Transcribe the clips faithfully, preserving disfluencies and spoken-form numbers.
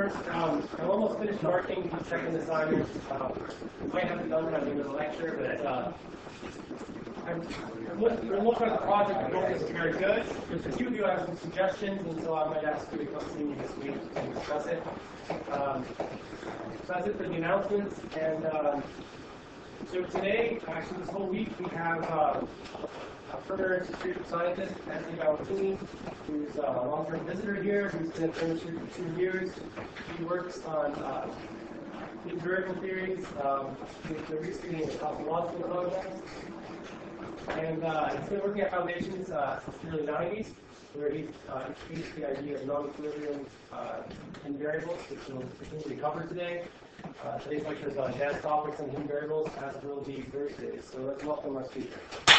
first, um, I'm almost finished marking, checking the assignments. Uh, might have it done by the end of the lecture, but uh, I'm, I'm look, I'm looking at the project. I think it's very good. There's a few of you have some suggestions, and so I might ask you to come see me this week to discuss it. Um, so that's it for the announcements. And um, so today, actually this whole week, we have uh, a further Institute scientist, Anthony Ballatini, who's a long-term visitor here, who's been at the Institute for two years. He works on uh, empirical theories, um, they're recently in a cosmological project. And uh, he's been working at foundations uh, since the early nineties, where he uh, introduced the idea of non-equilibrium uh, invariables, which we'll particularly cover today. Uh, today's lecture is on advanced topics and hidden variables, as it will be Thursday. So let's welcome our speaker.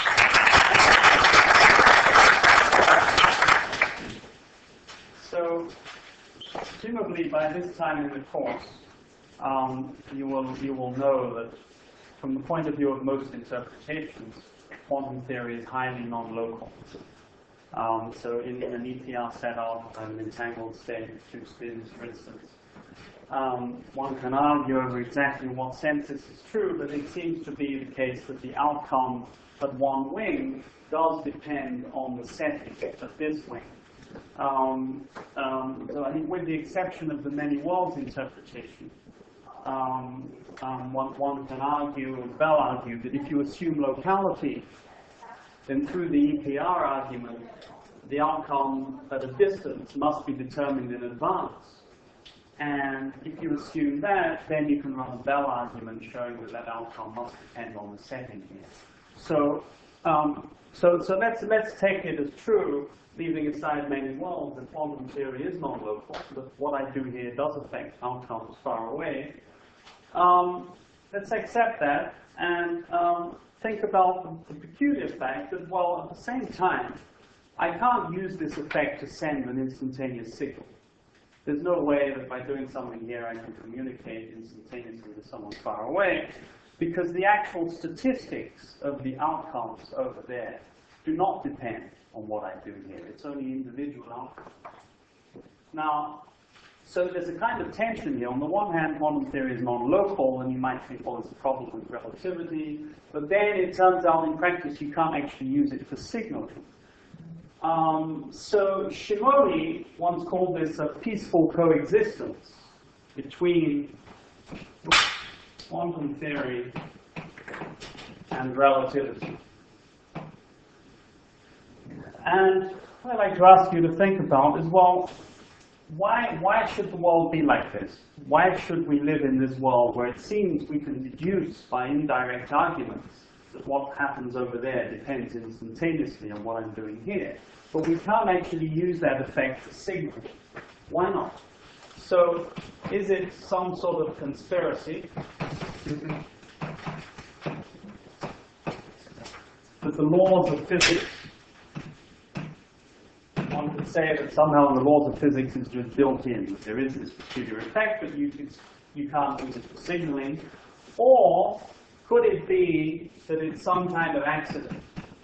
So, presumably by this time in the course, um, you will you will know that from the point of view of most interpretations, quantum theory is highly non-local. Um, so, in, in an E P R setup, an entangled state with two spins, for instance, um, one can argue over exactly in what sense this is true, but it seems to be the case that the outcome at one wing does depend on the setting of this wing. Um, um, so I think with the exception of the many worlds interpretation, um, um, one, one can argue, and Bell argued, that if you assume locality, then through the E P R argument, the outcome at a distance must be determined in advance. And if you assume that, then you can run a Bell argument showing that that outcome must depend on the setting here. So, um, so, so let's, let's take it as true, leaving aside many worlds, that quantum theory is non-local, but what I do here does affect outcomes far away. Um, let's accept that and um, think about the, the peculiar fact that, well, at the same time, I can't use this effect to send an instantaneous signal. There's no way that by doing something here I can communicate instantaneously with someone far away, because the actual statistics of the outcomes over there do not depend on what I do here. It's only individual outcomes. Now, so there's a kind of tension here. On the one hand, quantum theory is non-local, and you might think, well, it's a problem with relativity. But then it turns out in practice you can't actually use it for signaling. Um, so Shimoni once called this a peaceful coexistence between quantum theory and relativity. And what I'd like to ask you to think about is, well, why, why should the world be like this? Why should we live in this world where it seems we can deduce by indirect arguments that what happens over there depends instantaneously on what I'm doing here? But we can't actually use that effect for signaling. Why not? So, is it some sort of conspiracy that the laws of physics, one could say that somehow the laws of physics is just built in, that there is this peculiar effect, but you, you can't use it for signaling? Or could it be that it's some kind of accident?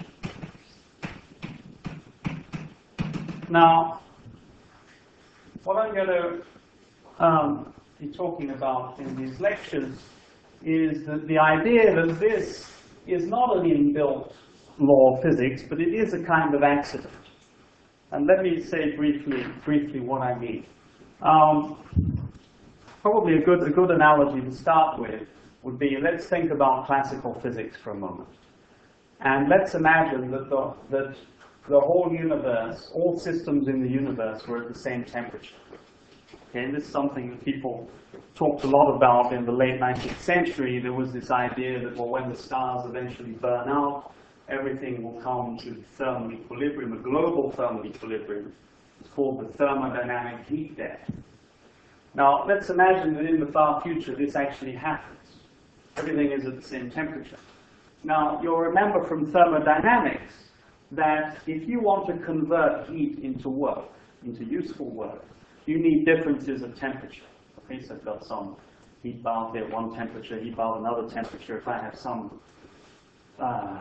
Now, what I'm going to um, be talking about in these lectures is that the idea that this is not an inbuilt law of physics, but it is a kind of accident. And let me say briefly, briefly what I mean. Um, probably a good, a good analogy to start with would be, let's think about classical physics for a moment. And let's imagine that the, that the whole universe, all systems in the universe were at the same temperature. Okay, and this is something that people talked a lot about in the late nineteenth century. There was this idea that, well, when the stars eventually burn out, everything will come to thermal equilibrium, a global thermal equilibrium. It's called the thermodynamic heat death. Now, let's imagine that in the far future this actually happens. Everything is at the same temperature. Now, you'll remember from thermodynamics that if you want to convert heat into work, into useful work, you need differences of temperature. Okay, so I've got some heat bath at one temperature, heat bath at another temperature. If I have some uh,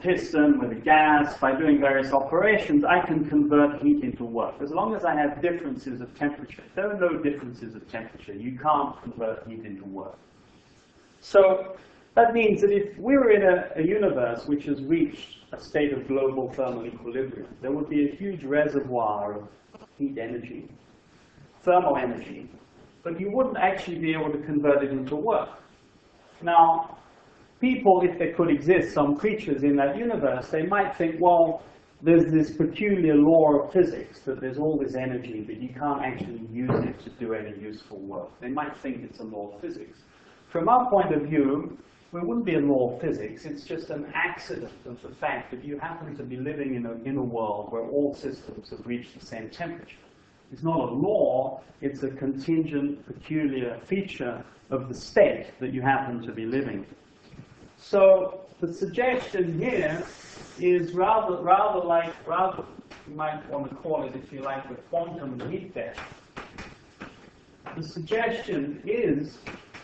piston, with a gas, by doing various operations, I can convert heat into work. As long as I have differences of temperature. If there are no differences of temperature, you can't convert heat into work. So that means that if we were in a, a universe which has reached a state of global thermal equilibrium, there would be a huge reservoir of heat energy, thermal energy, but you wouldn't actually be able to convert it into work. Now, people, if there could exist some creatures in that universe, they might think, well, there's this peculiar law of physics, that there's all this energy, but you can't actually use it to do any useful work. They might think it's a law of physics. From our point of view, it wouldn't be a law of physics, it's just an accident of the fact that you happen to be living in a, in a world where all systems have reached the same temperature. It's not a law, it's a contingent, peculiar feature of the state that you happen to be living in. So the suggestion here is rather, rather like, rather, you might want to call it, if you like, the quantum heat death. The suggestion is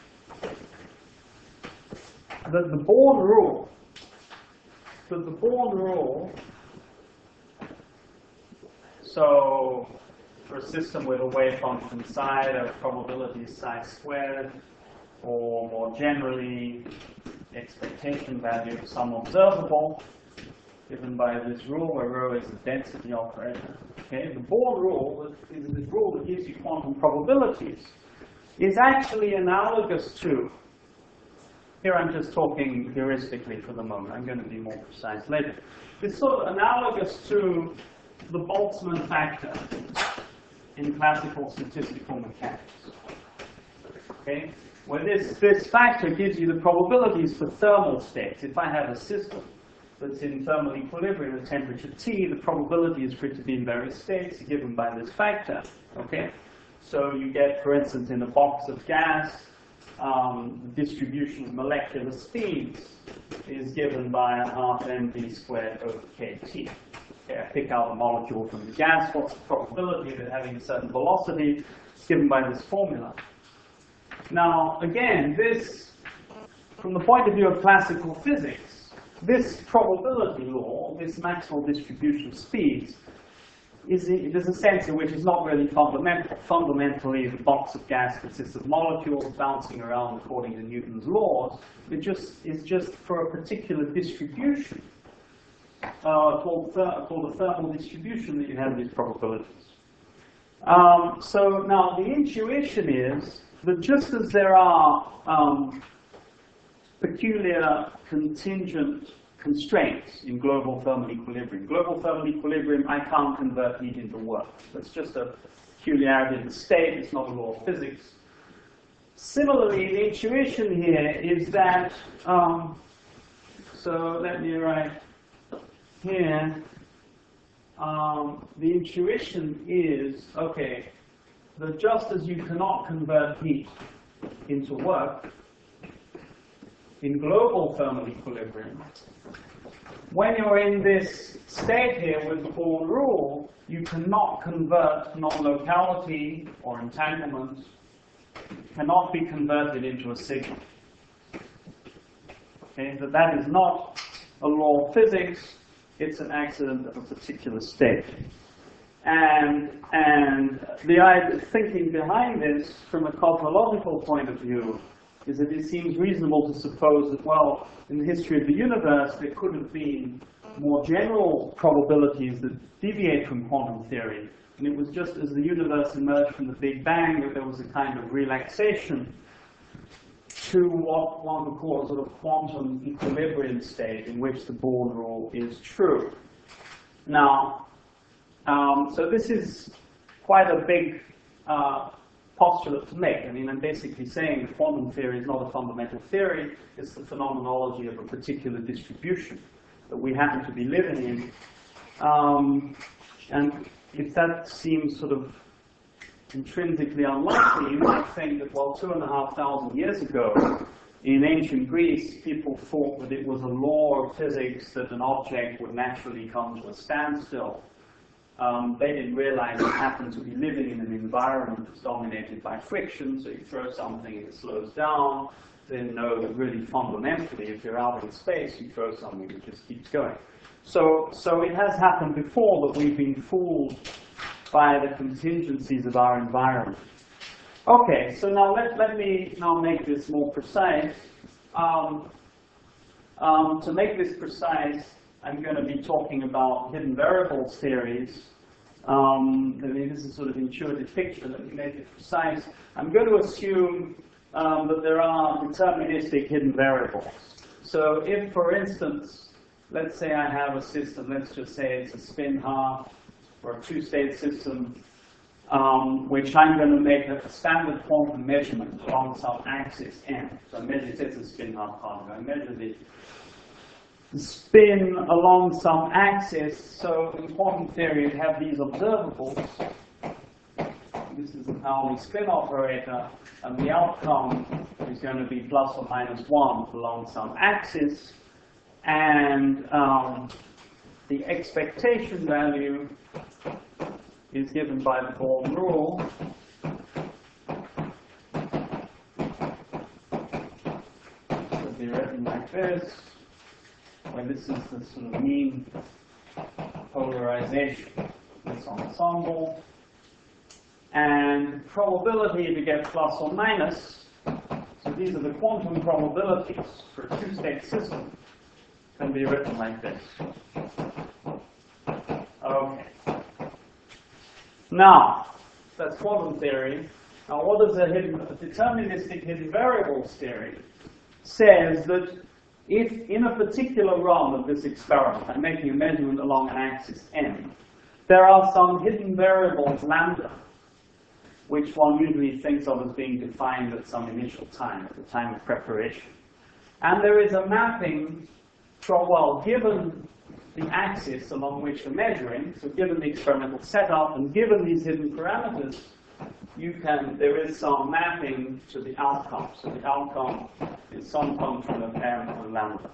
that the Born rule, that the Born rule, so for a system with a wave function psi, the probability is psi squared, or more generally, expectation value of some observable, given by this rule where rho is the density operator. Okay, the Born rule is the rule that gives you quantum probabilities, is actually analogous to, here I'm just talking heuristically for the moment, I'm going to be more precise later. It's sort of analogous to the Boltzmann factor in classical statistical mechanics. Okay? Where this, this factor gives you the probabilities for thermal states. If I have a system that's in thermal equilibrium at temperature T, the probability is for it to be in various states given by this factor. Okay? So you get, for instance, in a box of gas, um, the distribution of molecular speeds is given by a half mv squared over kT. Okay, I pick out a molecule from the gas, what's the probability of it having a certain velocity given by this formula. Now, again, this, from the point of view of classical physics, this probability law, this Maxwell distribution of speeds, is in, there's a sense in which it's not really fundamental. Fundamentally, the box of gas consists of molecules bouncing around according to Newton's laws. It just is just for a particular distribution, uh, called, called a thermal distribution, that you have these probabilities. Um, so now the intuition is that just as there are um, peculiar contingent constraints in global thermal equilibrium. Global thermal equilibrium, I can't convert heat into work. That's just a peculiarity of the state, it's not a law of physics. Similarly, the intuition here is that, um, so let me write here, um, the intuition is, okay, that just as you cannot convert heat into work in global thermal equilibrium, when you're in this state here with the Born rule, you cannot convert non-locality or entanglement, cannot be converted into a signal. Okay, that that is not a law of physics, it's an accident of a particular state. And, and the idea, thinking behind this from a cosmological point of view is that it seems reasonable to suppose that, well, in the history of the universe, there could have been more general probabilities that deviate from quantum theory. And it was just as the universe emerged from the Big Bang that there was a kind of relaxation to what one would call a sort of quantum equilibrium state in which the Born rule is true. Now, um, so this is quite a big uh, postulate to make. I mean, I'm basically saying that quantum theory is not a fundamental theory, it's the phenomenology of a particular distribution that we happen to be living in. Um, and if that seems sort of intrinsically unlikely, you might think that, well, two and a half thousand years ago, in ancient Greece, people thought that it was a law of physics that an object would naturally come to a standstill Um, they didn't realize it happened to be living in an environment that's dominated by friction, so you throw something and it slows down. They didn't know that really fundamentally, if you're out in space, you throw something that just keeps going. So, so it has happened before that we've been fooled by the contingencies of our environment. Okay, so now let, let me now make this more precise. Um, um, to make this precise, I'm going to be talking about hidden variables theories. Um, I mean, this is sort of intuitive picture. Let me make it precise. I'm going to assume um, that there are deterministic hidden variables. So if, for instance, let's say I have a system, let's just say it's a spin half or a two-state system, um, which I'm going to make a standard quantum measurement along some axis n. So I measure, it's a spin half particle. I measure the spin along some axis. So in quantum theory, you have these observables. This is an Pauli spin operator, and the outcome is going to be plus or minus one along some axis. And um, the expectation value is given by the Born rule. It could be written like this, where this is the sort of mean polarization of this ensemble. And probability to get plus or minus, so these are the quantum probabilities for a two-state system, can be written like this. Okay. Now, that's quantum theory. Now, what is a hidden, a deterministic hidden variables theory? Says that if in a particular run of this experiment, I'm making a measurement along an axis n, there are some hidden variables lambda, which one usually thinks of as being defined at some initial time, at the time of preparation. And there is a mapping from, well, given the axis along which you're measuring, so given the experimental setup and given these hidden parameters, you can, there is some mapping to the outcome. So the outcome is some function of m and lambda.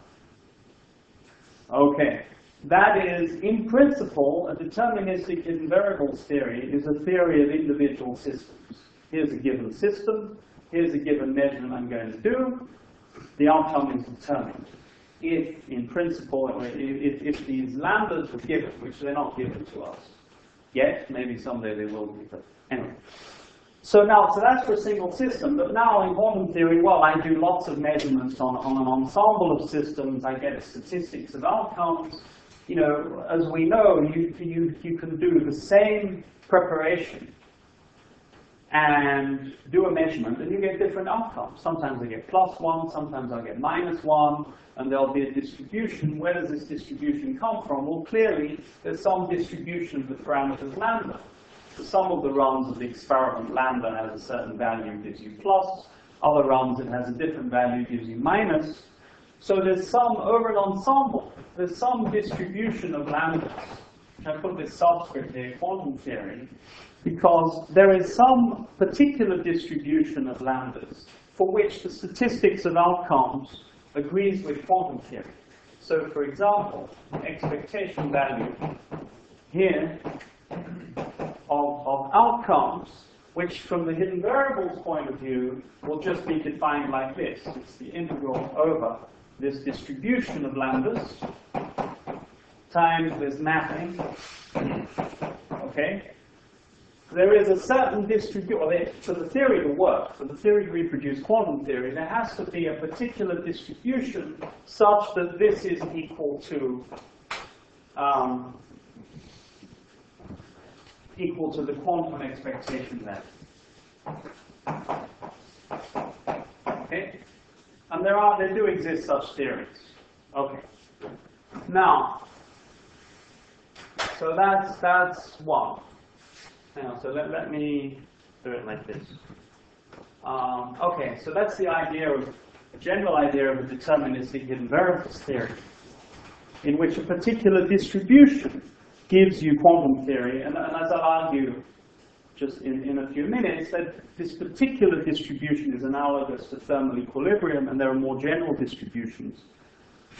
Okay. That is, in principle, a deterministic hidden variables theory is a theory of individual systems. Here's a given system. Here's a given measurement I'm going to do. The outcome is determined. If, in principle, if, if these lambdas were given, which they're not given to us yet, maybe someday they will be, but anyway. So now, so that's for a single system, but now in quantum theory, well, I do lots of measurements on, on an ensemble of systems. I get statistics of outcomes. You know, as we know, you, you, you can do the same preparation and do a measurement, and you get different outcomes. Sometimes I get plus one, sometimes I get minus one, and there'll be a distribution. Where does this distribution come from? Well, clearly, there's some distribution of the parameters lambda. For some of the runs of the experiment, lambda has a certain value, gives you plus. Other runs, it has a different value, gives you minus. So there's some, over an ensemble, there's some distribution of lambdas. I put this subscript here, quantum theory, because there is some particular distribution of lambdas for which the statistics of outcomes agrees with quantum theory. So for example, expectation value here of, of outcomes, which from the hidden variables point of view will just be defined like this. It's the integral over this distribution of lambdas times this mapping. Okay? There is a certain distribution, for the theory to work, for the theory to reproduce quantum theory, there has to be a particular distribution such that this is equal to um, equal to the quantum expectation level. Okay? And there are, there do exist such theories. Okay. Now, so that's that's one. Now, so let, let me do it like this. Um, okay, so that's the idea of, a general idea of a deterministic hidden variables theory, in which a particular distribution gives you quantum theory, and, and as I'll argue just in, in a few minutes, that this particular distribution is analogous to thermal equilibrium, and there are more general distributions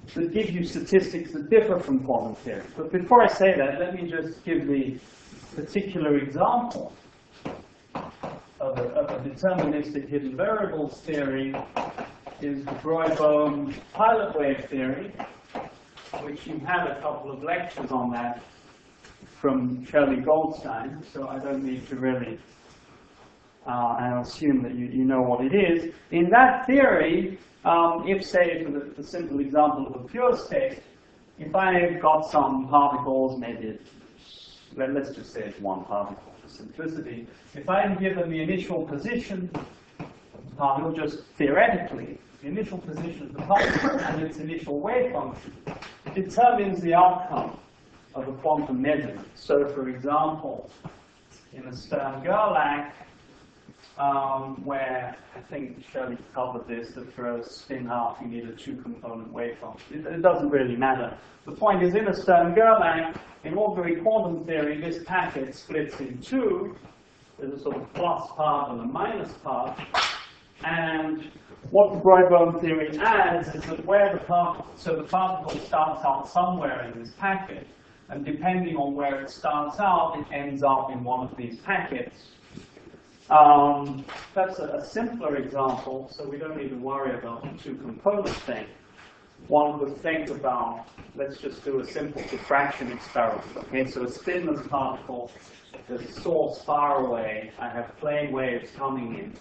that give you statistics that differ from quantum theory. But before I say that, let me just give the particular example of a, of a deterministic hidden variables theory is the Breuil-Bohm pilot wave theory, which you had a couple of lectures on that from Shirley Goldstein, so I don't need to really, uh, I assume that you, you know what it is. In that theory, um, if, say, for the, the simple example of a pure state, if I've got some particles, maybe, let, let's just say it's one particle for simplicity, if I'm given the initial position of the particle, just theoretically, the initial position of the particle and its initial wave function determines the outcome of a quantum measurement. So, for example, in a Stern-Gerlach, um, where I think Shirley covered this, that for a spin half you need a two-component wave function. It, it doesn't really matter. The point is, in a Stern-Gerlach, in ordinary quantum theory, this packet splits in two. There's a sort of plus part and a minus part. And what the Breuil-Bohm theory adds is that where the particle, so the particle starts out somewhere in this packet, and depending on where it starts out, it ends up in one of these packets. Um, that's a, a simpler example, so we don't need to worry about the two-component thing. One would think about, let's just do a simple diffraction experiment. Okay, so a spinless particle, there's a source far away, I have plane waves coming in,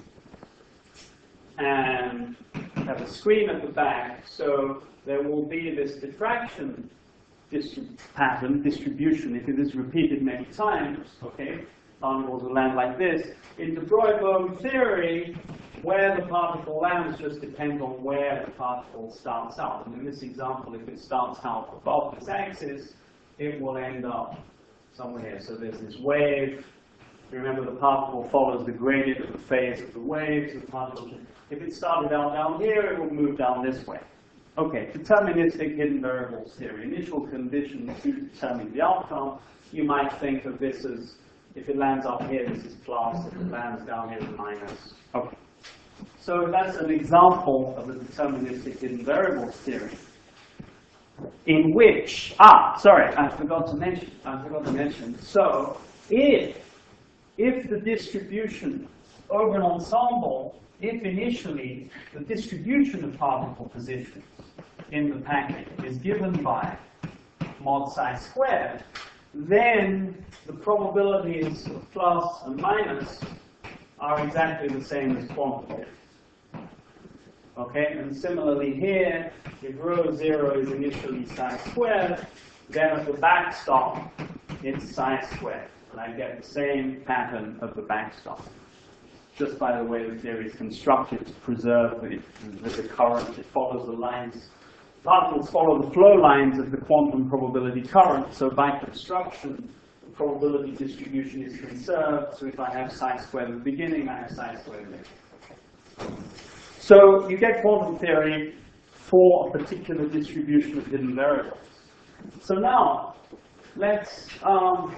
and have a screen at the back, so there will be this diffraction distrib pattern, distribution, if it is repeated many times, okay, particles will land like this. In the Breuil-Bohm theory, where the particle lands just depends on where the particle starts out. And in this example, if it starts out above this axis, it will end up somewhere here. So there's this wave. Remember, the particle follows the gradient of the phase of the waves. The particle, if it started out down here, it will move down this way. Okay, deterministic hidden variables theory. Initial conditions to determine the outcome. You might think of this as, if it lands up here, this is plus. If it lands down here, it's minus. Okay. So that's an example of the deterministic hidden variables theory, in which, ah, sorry, I forgot to mention, I forgot to mention. So if, if the distribution over an ensemble, if initially the distribution of particle positions in the packet is given by mod psi squared, then the probabilities of plus and minus are exactly the same as quantum. Okay, and similarly here, if rho zero is initially psi squared, then at the backstop, it's psi squared. And I get the same pattern of the backstop, just by the way the theory is constructed to preserve the, the, the current. It follows the lines. Particles follow the flow lines of the quantum probability current, so by construction, the probability distribution is conserved. So if I have psi squared at the beginning, I have psi squared later. So you get quantum theory for a particular distribution of hidden variables. So now, let's, um,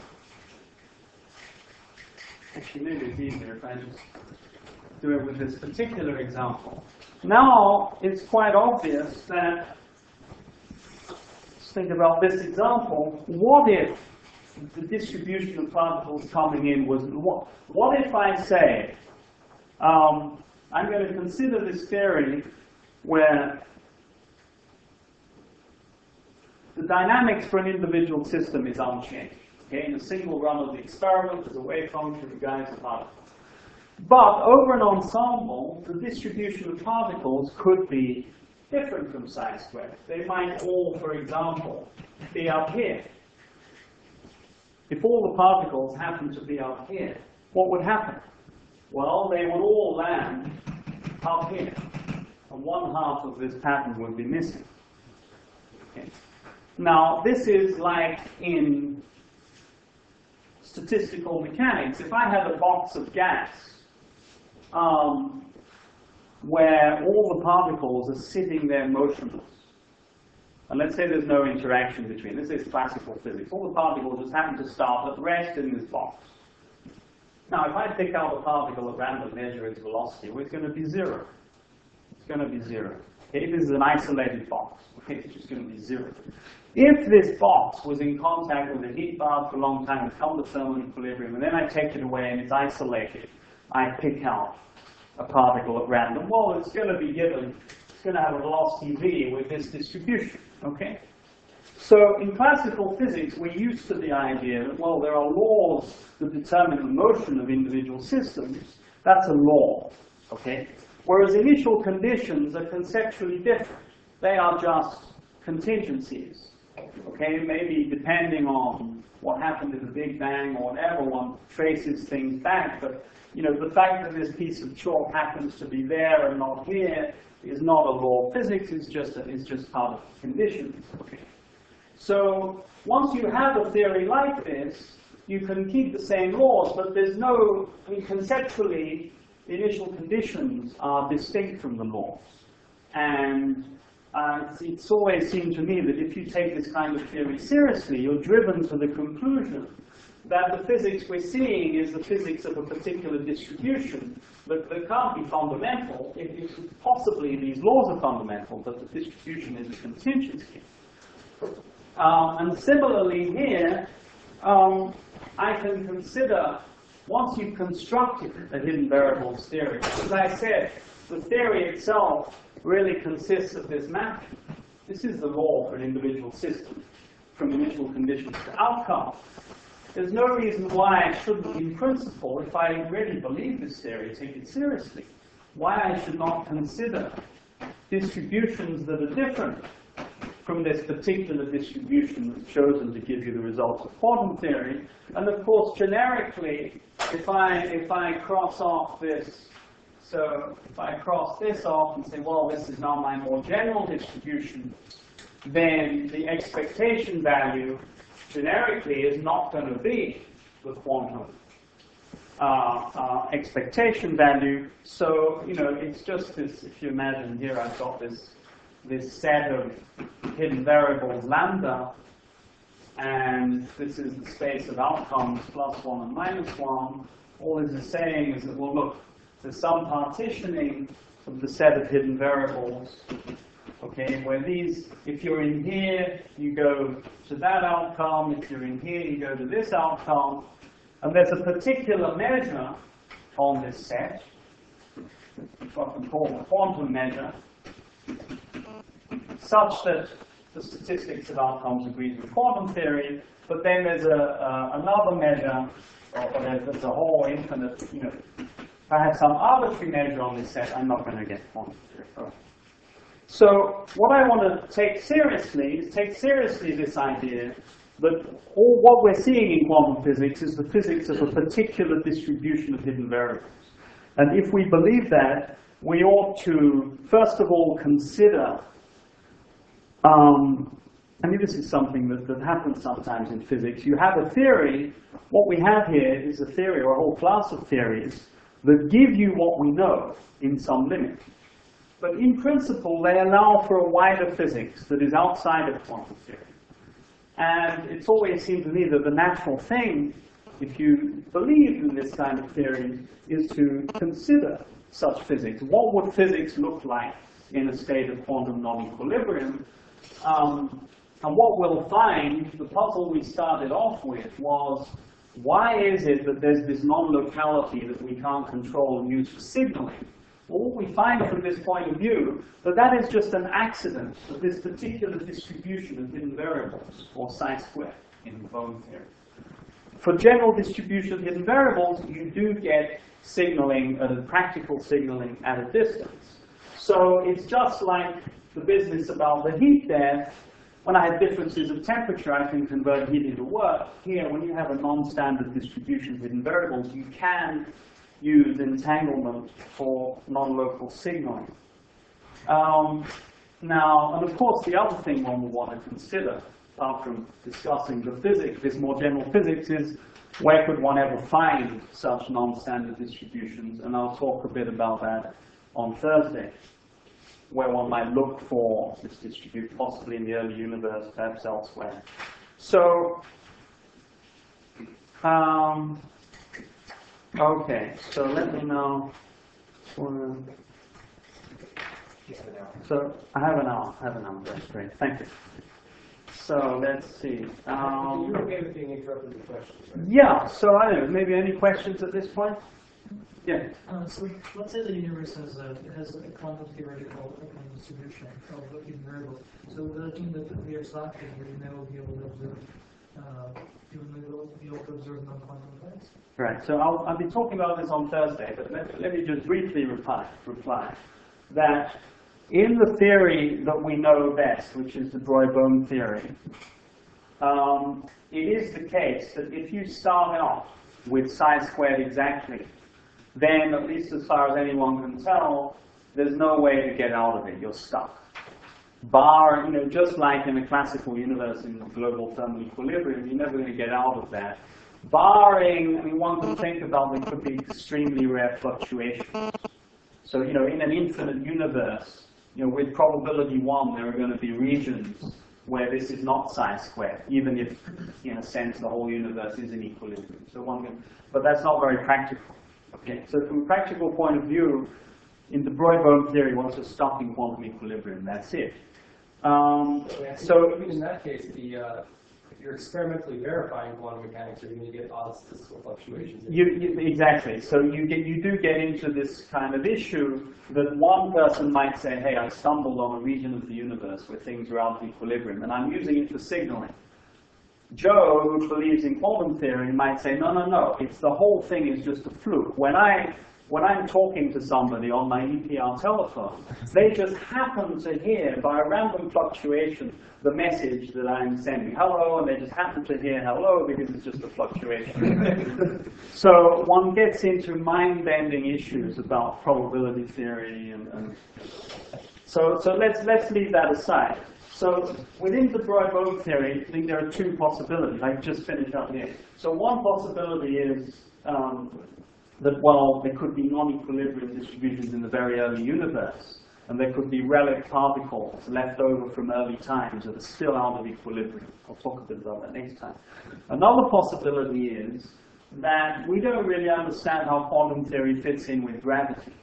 actually maybe it's easier if I just do it with this particular example. Now, it's quite obvious that, let's think about this example. What if the distribution of particles coming in was, what, what if I say, um, I'm going to consider this theory where the dynamics for an individual system is unchanged. Okay, in a single run of the experiment, there's a wave function that guides the particles. But over an ensemble, the distribution of particles could be different from psi squared. They might all, for example, be up here. If all the particles happen to be up here, what would happen? Well, they would all land up here, and one half of this pattern would be missing. Okay. Now, this is like in statistical mechanics. If I had a box of gas um, where all the particles are sitting there motionless, and let's say there's no interaction between, this is classical physics, all the particles just happen to start at rest in this box. Now, if I pick out a particle at random, measure its velocity, well, it's going to be zero. It's going to be zero. Okay, this is an isolated box. Okay, it's just going to be zero. If this box was in contact with a heat bath for a long time, it's come to thermal equilibrium, and then I take it away and it's isolated, I pick out a particle at random, well, it's going to be given, it's going to have a velocity v with this distribution, okay? So in classical physics, we're used to the idea that, well, there are laws that determine the motion of individual systems. That's a law, okay? Whereas initial conditions are conceptually different. They are just contingencies. Okay, maybe depending on what happened in the Big Bang or whatever, one traces things back. But you know, the fact that this piece of chalk happens to be there and not here is not a law of physics. It's just a, it's just part of conditions. Okay. So once you have a theory like this, you can keep the same laws, but there's no. I mean, conceptually, the initial conditions are distinct from the laws, and Uh, it's, it's always seemed to me that if you take this kind of theory seriously, you're driven to the conclusion that the physics we're seeing is the physics of a particular distribution that, that can't be fundamental. If, if possibly these laws are fundamental, but the distribution is a contingency. Um, and similarly here, um, I can consider, once you've constructed a hidden variables theory, as I said, the theory itself really consists of this mapping. This is the law for an individual system, from initial conditions to outcome. There's no reason why I shouldn't, in principle, if I really believe this theory, take it seriously, why I should not consider distributions that are different from this particular distribution that's chosen to give you the results of quantum theory. And of course, generically, if I, if I cross off this, so if I cross this off and say, well, this is now my more general distribution, then the expectation value generically is not going to be the quantum uh, uh, expectation value. So, you know, it's just this, if you imagine here, I've got this, this set of hidden variables lambda, and this is the space of outcomes plus one and minus one. All this is saying is that, well, look, there's some partitioning of the set of hidden variables, okay, where these, if you're in here, you go to that outcome, if you're in here, you go to this outcome, and there's a particular measure on this set, which I can call the quantum measure, such that the statistics of outcomes agrees with quantum theory, but then there's a, uh, another measure, or there's, there's a whole infinite, you know, if I have some arbitrary measure on this set, I'm not going to get quantum theory. So what I want to take seriously is take seriously this idea that all what we're seeing in quantum physics is the physics of a particular distribution of hidden variables. And if we believe that, we ought to, first of all, consider, um, I mean, this is something that, that happens sometimes in physics. You have a theory. What we have here is a theory, or a whole class of theories, that give you what we know in some limit. But in principle, they allow for a wider physics that is outside of quantum theory. And it's always seemed to me that the natural thing, if you believe in this kind of theory, is to consider such physics. What would physics look like in a state of quantum non-equilibrium? Um, and what we'll find, the puzzle we started off with was, why is it that there's this non-locality that we can't control and use for signaling? Well, what we find from this point of view, that that is just an accident of this particular distribution of hidden variables, or psi-squared in Bohm theory. For general distribution of hidden variables, you do get signaling, uh, practical signaling at a distance. So it's just like the business about the heat there. When I have differences of temperature, I can convert heat into work. Here, when you have a non-standard distribution of hidden variables, you can use entanglement for non-local signaling. Um, now, and of course, the other thing one will want to consider, apart from discussing the physics, this more general physics, is where could one ever find such non-standard distributions? And I'll talk a bit about that on Thursday, where one might look for this distribution, possibly in the early universe, perhaps elsewhere. So, um, okay, so let me now, uh, So I have an hour. I have an hour. That's great. Thank you. So let's see. Um, You're okay with being interrupted with questions, right? yeah. So I don't know. Maybe any questions at this point? Yeah. Uh, so let's say the universe has a has a quantum theoretical um, distribution of hidden variables. So the thing that we are slacking, we may well be able to observe. Uh, you may well be able to observe non-quantum effects. Right. So I'll I'll be talking about this on Thursday, but let, let me just briefly reply reply that in the theory that we know best, which is the Broglie theory, um, it is the case that if you start off with psi squared exactly, then at least as far as anyone can tell, there's no way to get out of it. You're stuck. Bar, you know, just like in a classical universe in global thermal equilibrium, you're never going to get out of that. Barring, I mean, one can think about there could be extremely rare fluctuations. So, you know, in an infinite universe, you know, with probability one, there are going to be regions where this is not psi squared, even if, in a sense, the whole universe is in equilibrium. So one can, but that's not very practical. Okay, so from a practical point of view, in the Broglie theory, once you're stuck in quantum equilibrium, that's it. Um, so even in that case, the uh, if you're experimentally verifying quantum mechanics, you're going to get odd statistical fluctuations. You, you, exactly. So you get you do get into this kind of issue that one person might say, "Hey, I stumbled on a region of the universe where things are out of equilibrium, and I'm using it for signaling." Joe, who believes in quantum theory, might say, "No, no, no. It's the whole thing is just a fluke. When I When I'm talking to somebody on my E P R telephone, they just happen to hear, by a random fluctuation, the message that I'm sending, hello, and they just happen to hear hello because it's just a fluctuation." So one gets into mind-bending issues about probability theory, and, and so so let's let's leave that aside. So within the Broglie theory, I think there are two possibilities. I just finished up here. So one possibility is um, that, well, there could be non-equilibrium distributions in the very early universe, and there could be relic particles left over from early times that are still out of equilibrium. I'll talk a bit about that next time. Another possibility is that we don't really understand how quantum theory fits in with gravity.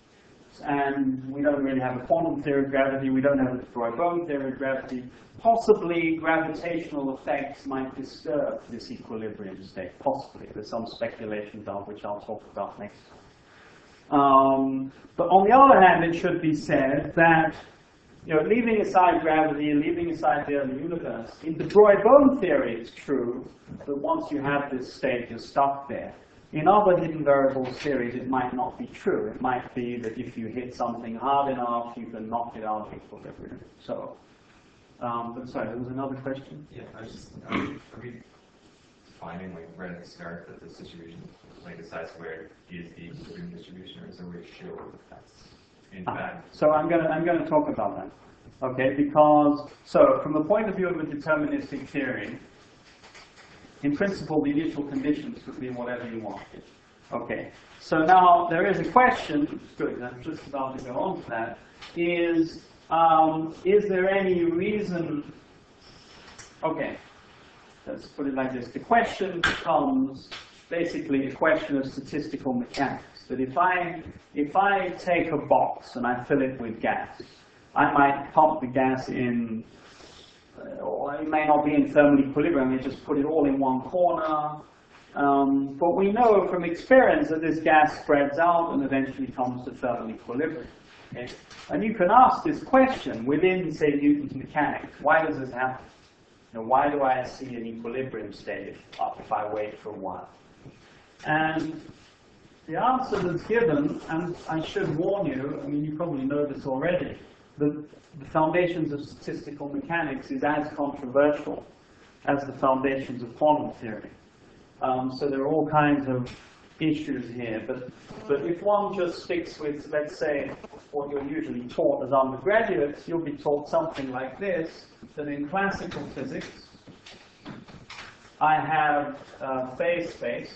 And we don't really have a quantum theory of gravity, we don't have a Broglie theory of gravity. Possibly gravitational effects might disturb this equilibrium state, possibly. There's some speculation about which I'll talk about next time. Um, but on the other hand, it should be said that, you know, leaving aside gravity, leaving aside the early universe, in the Broglie theory it's true that once you have this state, you're stuck there. In other hidden variables theories, it might not be true. It might be that if you hit something hard enough, you can knock it out of equilibrium. So, um, but sorry, there was another question? Yeah, I was just, are we, are we defining, like, right at the start that this distribution, like the psi squared, is the equilibrium distribution, or is there a way to show that that's, in Ah, fact? so I'm going to I'm going to talk about that, okay? Because so from the point of view of a deterministic theory, in principle, the initial conditions could be whatever you want. Okay. So now there is a question. Good. I'm just about to go on to that. Is um, is there any reason? Okay. Let's put it like this. The question becomes basically a question of statistical mechanics. That if I if I take a box and I fill it with gas, I might pump the gas in. Or it may not be in thermal equilibrium, you just put it all in one corner. Um, but we know from experience that this gas spreads out and eventually comes to thermal equilibrium. Okay? And you can ask this question within, say, Newton's mechanics. Why does this happen? You know, why do I see an equilibrium state if, if I wait for a while? And the answer that's given, and I should warn you, I mean, you probably know this already, the, the foundations of statistical mechanics is as controversial as the foundations of quantum theory. Um, so there are all kinds of issues here, but, but if one just sticks with, let's say, what you're usually taught as undergraduates, you'll be taught something like this, that in classical physics, I have uh, phase space,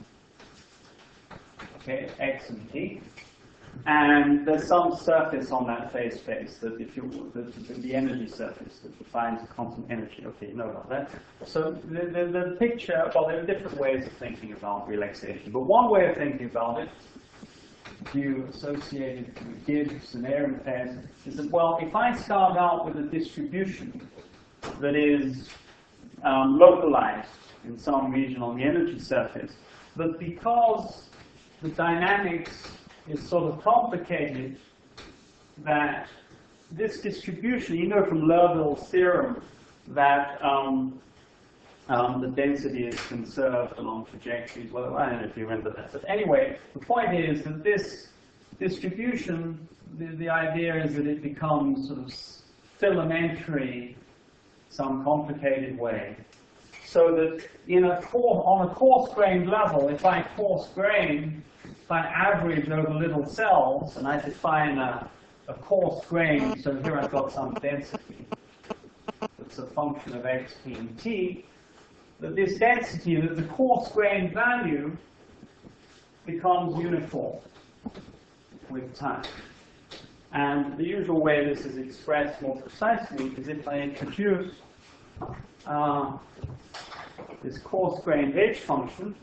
okay, x and t, and there's some surface on that phase space that if you the, the, the energy surface that defines constant energy. Okay, you know about that. So the, the, the picture, well, there are different ways of thinking about relaxation, but one way of thinking about it view associated with Gibbs and Aaron pairs is that, well, if I start out with a distribution that is um, localized in some region on the energy surface, but because the dynamics is sort of complicated, that this distribution, you know from Liouville's theorem, that um, um, the density is conserved along trajectories. Well, I don't know if you remember that. But anyway, the point is that this distribution, the, the idea is that it becomes sort of filamentary, some complicated way. So that in a core, on a coarse-grained level, if I coarse-grain, if I average over little cells, and I define a, a coarse grain, so here I've got some density that's a function of x, p, and t, that this density, that the coarse-grained value becomes uniform with time. And the usual way this is expressed more precisely is if I introduce uh, this coarse-grained h function,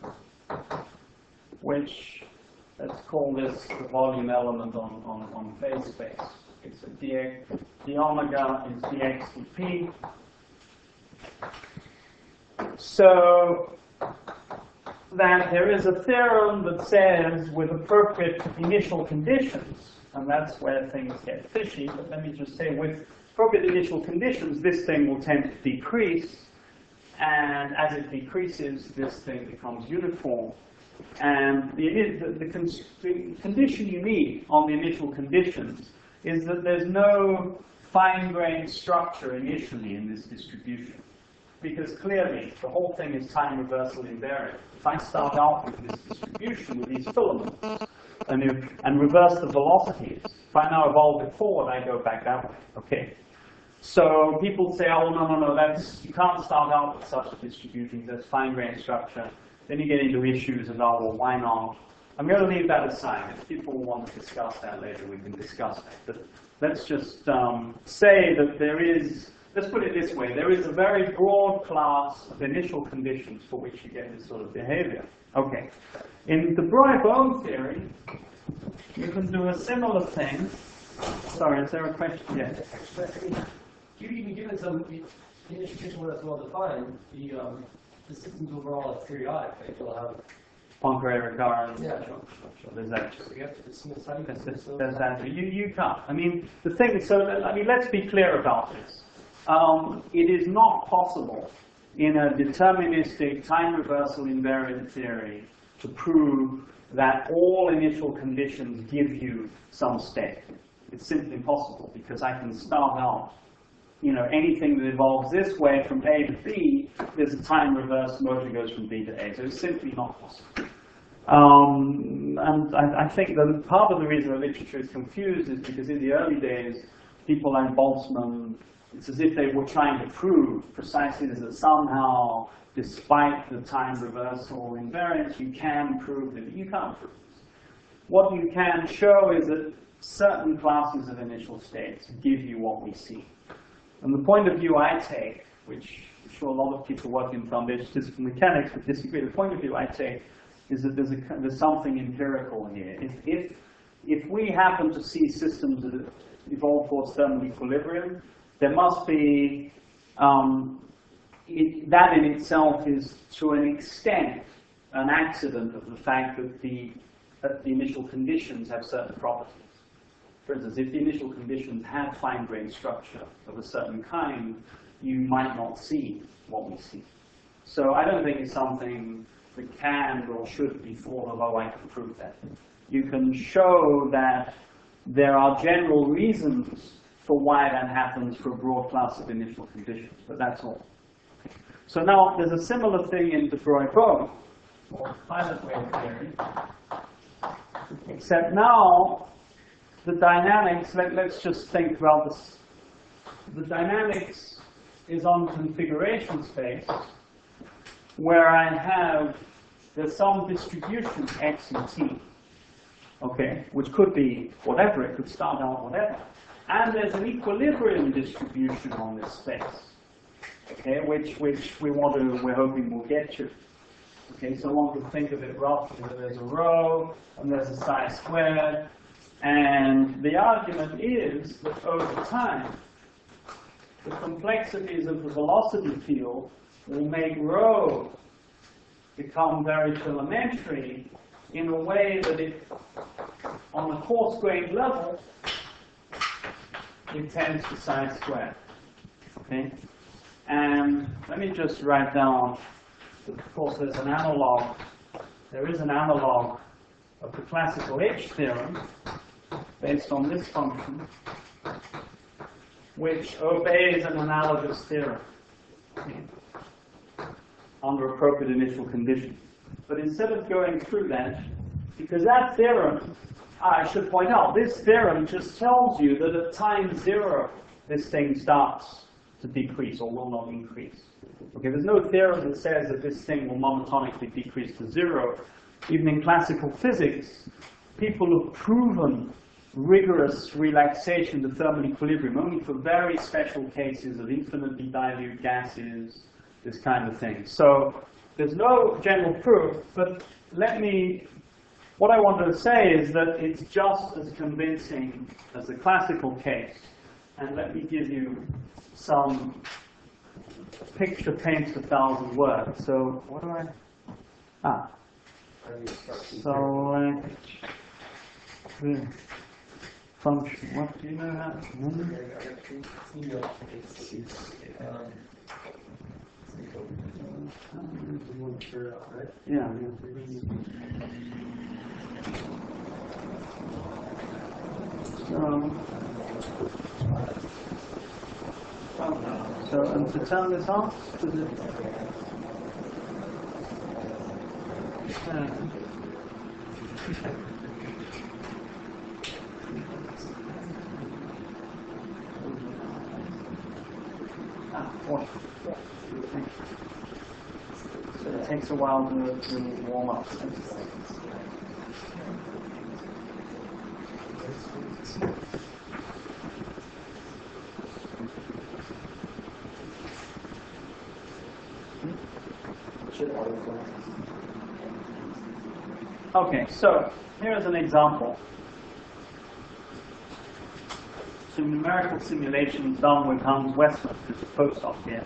which, let's call this the volume element on, on, on phase space. Okay, so dx, d omega is dx dp. So that there is a theorem that says with appropriate initial conditions, and that's where things get fishy, but let me just say with appropriate initial conditions, this thing will tend to decrease, and as it decreases, this thing becomes uniform. And the, the, the, con the condition you need on the initial conditions is that there's no fine-grained structure initially in this distribution. Because clearly, the whole thing is time reversal invariant. If I start out with this distribution with these filaments and, if, and reverse the velocities, if I now evolve it forward, I go back that way. Okay. So people say, oh, no, no, no, that's, you can't start out with such a distribution. There's fine-grained structure. Then you get into issues of, oh, well, why not? I'm going to leave that aside. If people want to discuss that later, we can discuss that. But let's just um, say that there is, let's put it this way, there is a very broad class of initial conditions for which you get this sort of behavior. Okay. In the Broglie-Bohm theory, you can do a similar thing. Sorry, is there a question? Yes. You've even given some initial condition where that's well defined. The, um, the system's overall is periodic. Like you'll have Poincare-Recurrent. Yeah. Sure, sure, sure. There's that. So you have to just smooth study. There's, there's, there's that. You, you can't. I mean, the thing is, so, I mean, let's be clear about this. Um, it is not possible in a deterministic time reversal invariant theory to prove that all initial conditions give you some state. It's simply impossible because I can start out, you know, anything that evolves this way from A to B, there's a time reverse motor goes from B to A. So it's simply not possible. Um, and I, I think that part of the reason the literature is confused is because in the early days, people like Boltzmann, it's as if they were trying to prove precisely that somehow, despite the time reversal invariance, you can prove that you can't prove this. What you can show is that certain classes of initial states give you what we see. And the point of view I take, which I'm sure a lot of people working in foundation statistical mechanics would disagree, the point of view I take is that there's, a, there's something empirical here. If, if, if we happen to see systems that evolve towards thermal equilibrium, there must be, um, it, that in itself is to an extent an accident of the fact that the, that the initial conditions have certain properties. For instance, if the initial conditions had fine-grained structure of a certain kind, you might not see what we see. So I don't think it's something that can or should be thought of, oh, I can prove that. You can show that there are general reasons for why that happens for a broad class of initial conditions, but that's all. So now there's a similar thing in de Broglie-Bohm, or pilot wave theory, except now the dynamics, let, let's just think about this. The dynamics is on configuration space where I have, there's some distribution x and t, okay, which could be whatever, it could start out whatever. And there's an equilibrium distribution on this space, okay, which, which we want to, we're hoping we'll get to. Okay, so one could think of it roughly that there's a rho and there's a psi squared, and the argument is that over time, the complexities of the velocity field will make rho become very filamentary in a way that it, on a coarse-grained level, it tends to psi squared. Okay? And let me just write down, of course, there's an analog, there is an analog of the classical H theorem based on this function, which obeys an analogous theorem, okay, under appropriate initial conditions. But instead of going through that, because that theorem, I should point out, this theorem just tells you that at time zero, this thing starts to decrease or will not increase. Okay, there's no theorem that says that this thing will monotonically decrease to zero. Even in classical physics, people have proven rigorous relaxation to thermal equilibrium only for very special cases of infinitely dilute gases, this kind of thing. So there's no general proof, but let me, what I want to say is that it's just as convincing as the classical case. And let me give you some picture paints a thousand words. So what do I, ah, so uh, the function, what do you know how? Hmm? Yeah. So, so and to turn this off, does it? Uh, ah, what? So it takes a while to, to warm up. Okay, so here is an example. Some numerical simulations done with Hans Westman, who's a postdoc here.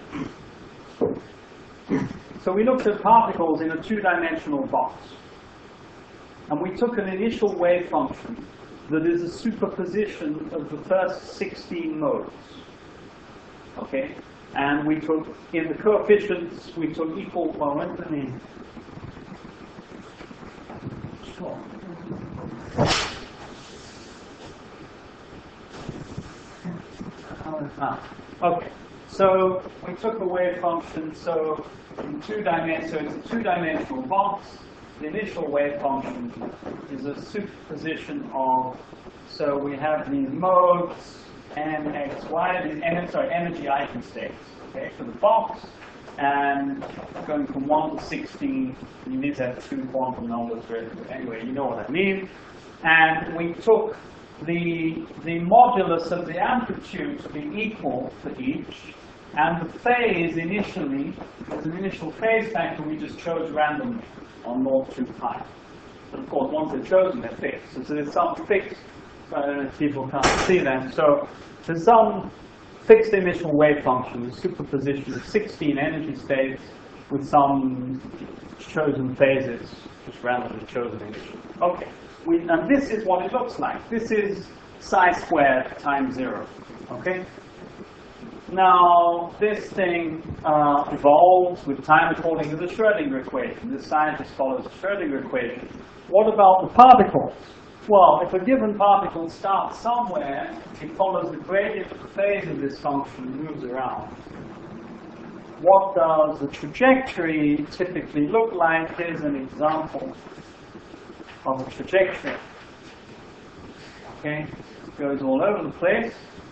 So we looked at particles in a two-dimensional box. And we took an initial wave function that is a superposition of the first sixteen modes. Okay? And we took, in the coefficients, we took equal, well, let me, sure. Ah, okay. So we took a wave function, so in two dimensions, so it's a two-dimensional box. The initial wave function is a superposition of, so we have these modes, n, x, y, these n, sorry, energy eigenstates, okay, for the box, and going from one to sixteen, you need to have two quantum numbers for it. Anyway, you know what I mean. And we took the, the modulus of the amplitude to be equal for each, and the phase initially, as an initial phase factor, we just chose randomly on naught through pi. But of course, once they're chosen, they're fixed. So, so there's some fixed, I don't know if people can't see them. So there's some fixed initial wave function, the superposition of sixteen energy states with some chosen phases, just randomly chosen initially. Okay, we, and this is what it looks like. This is psi squared times zero. Okay. Now, this thing uh, evolves with time according to the Schrödinger equation. This scientist follows the Schrödinger equation. What about the particles? Well, if a given particle starts somewhere, it follows the gradient of the phase of this function and moves around. What does the trajectory typically look like? Here's an example of a trajectory. Okay, it goes all over the place.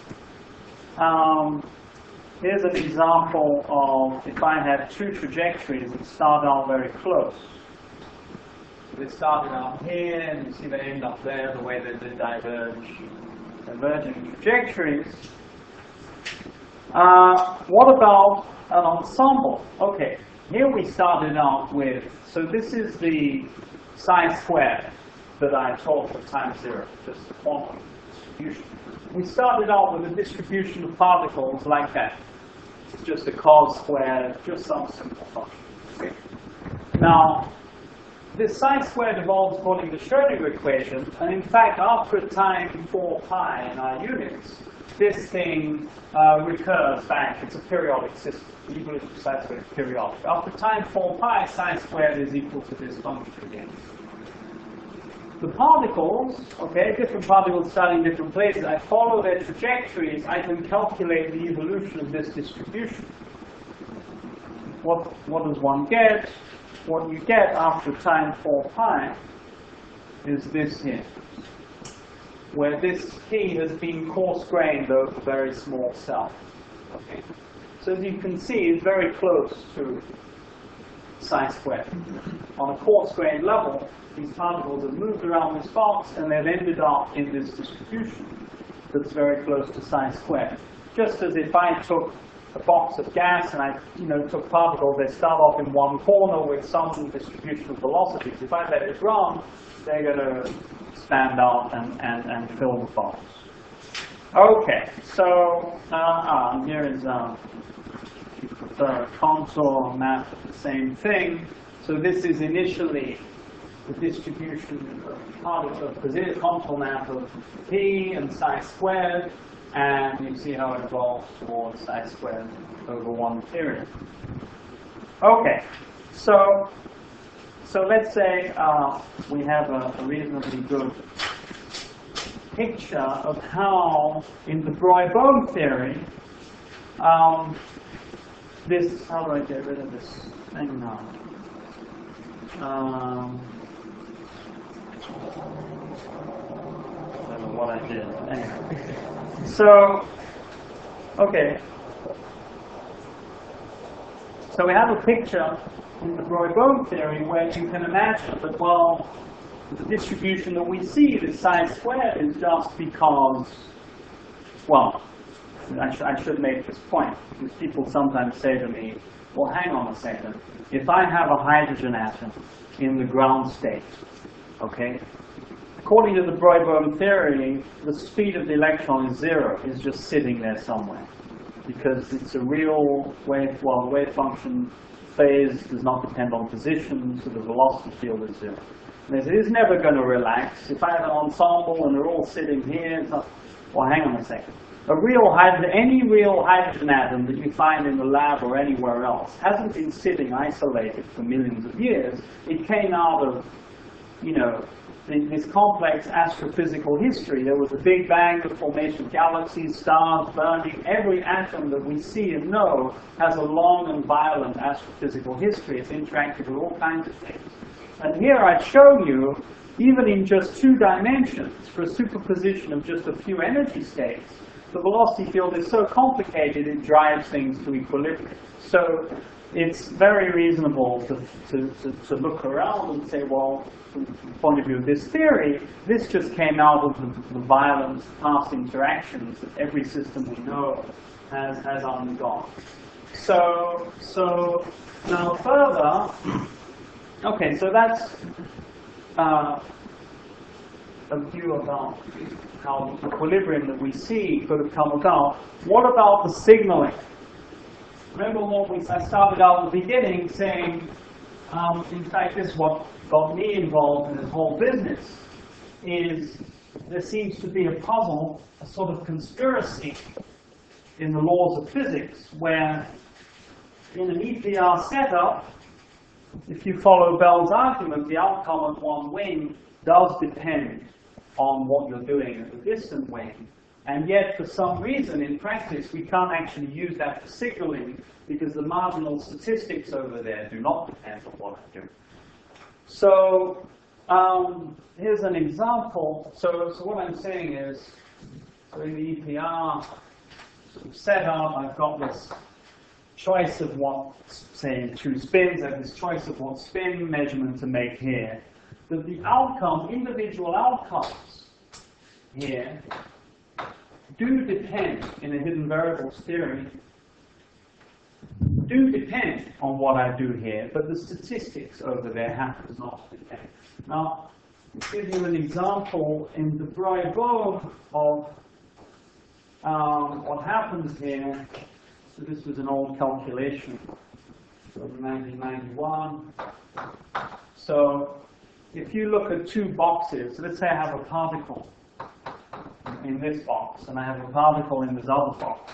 Um, here's an example of if I have two trajectories that start out very close. They started out here, and you see they end up there, the way that they diverge, diverging trajectories. Uh, what about an ensemble? Okay, here we started out with, so this is the psi squared that I taught for time zero, just a quantum distribution. We started out with a distribution of particles like that. It's just a cos squared, just some simple function. Okay. Now, this psi squared evolves according to Schrödinger equation, and in fact, after time four pi in our units, this thing uh, recurs back. It's a periodic system. Even if psi squared is periodic. After time four pi, psi squared is equal to this function again. The particles, okay, different particles starting in different places, I follow their trajectories, I can calculate the evolution of this distribution. What, what does one get? What you get after time four pi is this here, where this T has been coarse-grained over a very small cell. Okay. So as you can see, it's very close to psi squared. On a coarse-grained level, these particles have moved around this box and they've ended up in this distribution that's very close to psi squared. Just as if I took a box of gas and I you know, took particles, they start off in one corner with some distribution of velocities. If I let it run, they're going to stand out and, and, and fill the box. Okay, so uh, uh, here is uh, the contour map of the same thing. So this is initially the distribution of particles, the contour map of P and psi squared, and you see how it evolves towards psi squared over one period. Okay, so so let's say uh, we have a, a reasonably good picture of how, in the Broglie-Bohm theory, um, this, how do I get rid of this thing now? Um, I don't know what I did. Anyway. So, okay. So we have a picture in the Broglie-Bohm theory where you can imagine that, well, the distribution that we see, the psi squared, is just because, well, I, sh I should make this point, because people sometimes say to me, well, hang on a second. If I have a hydrogen atom in the ground state, okay, according to the Broglie-Bohm theory, the speed of the electron is zero, is just sitting there somewhere, because it's a real wave, well, wave function phase does not depend on position, so the velocity field is zero. And it is never going to relax. If I have an ensemble and they're all sitting here, it's not, well, hang on a second. A real hydrogen, any real hydrogen atom that you find in the lab or anywhere else hasn't been sitting isolated for millions of years. It came out of, you know, this complex astrophysical history. There was a Big Bang, the formation of galaxies, stars, burning. Every atom that we see and know has a long and violent astrophysical history. It's interacted with all kinds of things. And here I show you, even in just two dimensions, for a superposition of just a few energy states, the velocity field is so complicated it drives things to equilibrium. So it's very reasonable to, to, to, to look around and say, well, from the point of view of this theory, this just came out of the, the violent past interactions that every system we know has, has undergone. So, so now further, okay, so that's uh, a view about how the equilibrium that we see could have come about. What about the signaling? Remember what we, I started out at the beginning saying, um, in fact, this is what got me involved in this whole business, is there seems to be a puzzle, a sort of conspiracy in the laws of physics, where in an E P R setup, if you follow Bell's argument, the outcome at one wing does depend on what you're doing at the distant wing. And yet, for some reason, in practice, we can't actually use that for signaling because the marginal statistics over there do not depend on what I do. So um, here's an example. So, so what I'm saying is, so in the E P R setup, I've got this choice of what, say, two spins, I have this choice of what spin measurement to make here. That the outcome, individual outcomes here, do depend, in a hidden variables theory, do depend on what I do here, but the statistics over there happen not to depend. Now, to give you an example in the Broglie of um, what happens here, so this was an old calculation from nineteen ninety-one. So if you look at two boxes, so let's say I have a particle in this box, and I have a particle in this other box.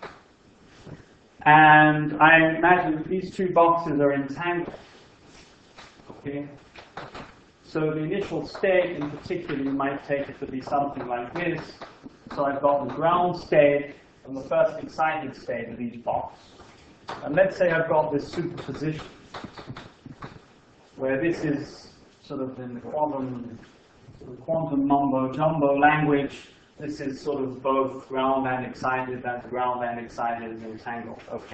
And I imagine that these two boxes are entangled. Okay? So the initial state in particular, you might take it to be something like this. So I've got the ground state and the first excited state of each box. And let's say I've got this superposition, where this is sort of in the quantum, sort of quantum mumbo jumbo language. This is sort of both ground and excited, that's ground and excited and entangled. Okay.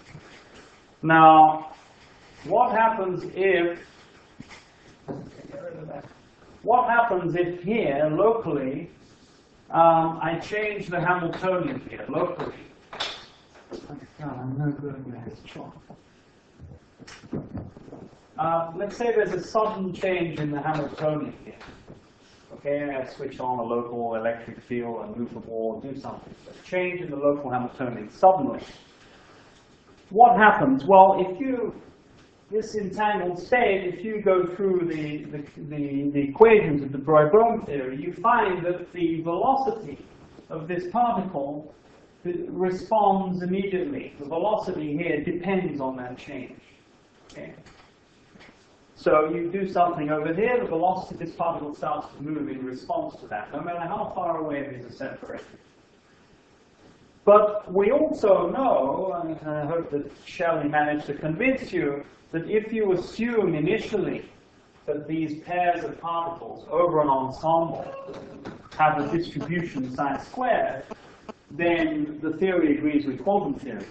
Now, what happens if, what happens if here, locally, um, I change the Hamiltonian here, locally? Oh, God, I'm no good at this. Uh, let's say there's a sudden change in the Hamiltonian here. Okay, I switch on a local electric field and move the ball, do something. A change in the local Hamiltonian suddenly. What happens? Well, if you, this entangled state, if you go through the, the, the, the equations of the Broglie theory, you find that the velocity of this particle responds immediately. The velocity here depends on that change. Okay. So you do something over here, the velocity of this particle starts to move in response to that, no matter how far away these are separated. But we also know, and I hope that Shelley managed to convince you, that if you assume initially that these pairs of particles over an ensemble have a distribution psi squared, then the theory agrees with quantum theory.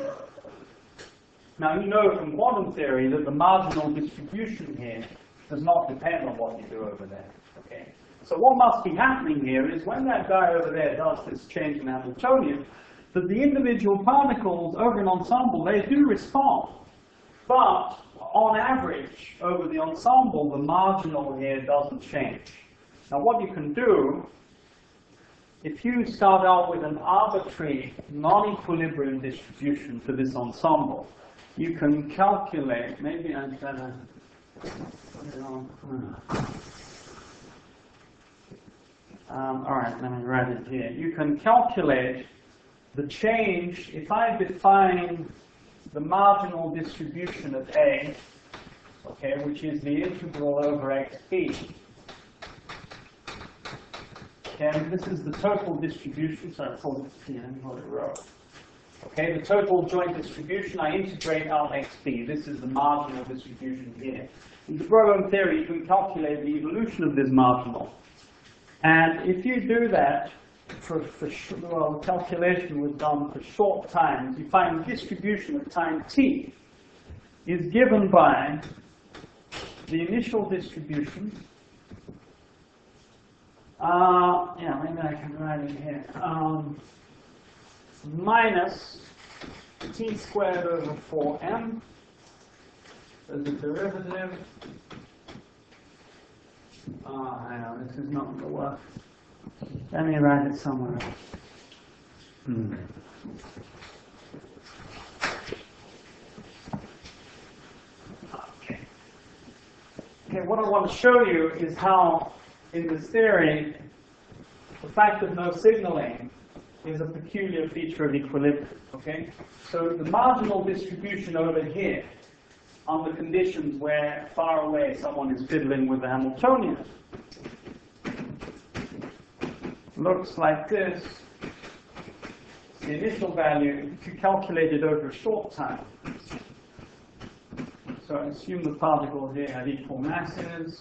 Now, you know from quantum theory that the marginal distribution here does not depend on what you do over there. Okay? So what must be happening here is when that guy over there does this change in Hamiltonian, that the individual particles over an ensemble, they do respond. But on average, over the ensemble, the marginal here doesn't change. Now, what you can do, if you start out with an arbitrary non-equilibrium distribution for this ensemble, you can calculate, maybe I'm gonna put it on. Um, all right, let me write it here. You can calculate the change, if I define the marginal distribution of A, okay, which is the integral over xp. Okay, and this is the total distribution, sorry, I called it P, I called it rho. Okay, the total joint distribution, I integrate out xp. This is the marginal distribution here. In the Broglie theory, you can calculate the evolution of this marginal. And if you do that, for, for well, the calculation was done for short times, you find the distribution of time t is given by the initial distribution. Uh, yeah, maybe I can write it here. Um, minus t squared over four m as a derivative. Oh, hang on, this is not going to work. Let me write it somewhere else. Hmm. Okay. Okay, what I want to show you is how, in this theory, the fact of no signaling is a peculiar feature of equilibrium. Okay? So the marginal distribution over here, under conditions where far away someone is fiddling with the Hamiltonian, looks like this. The initial value, if you calculate it over a short time. So I assume the particles here have equal masses.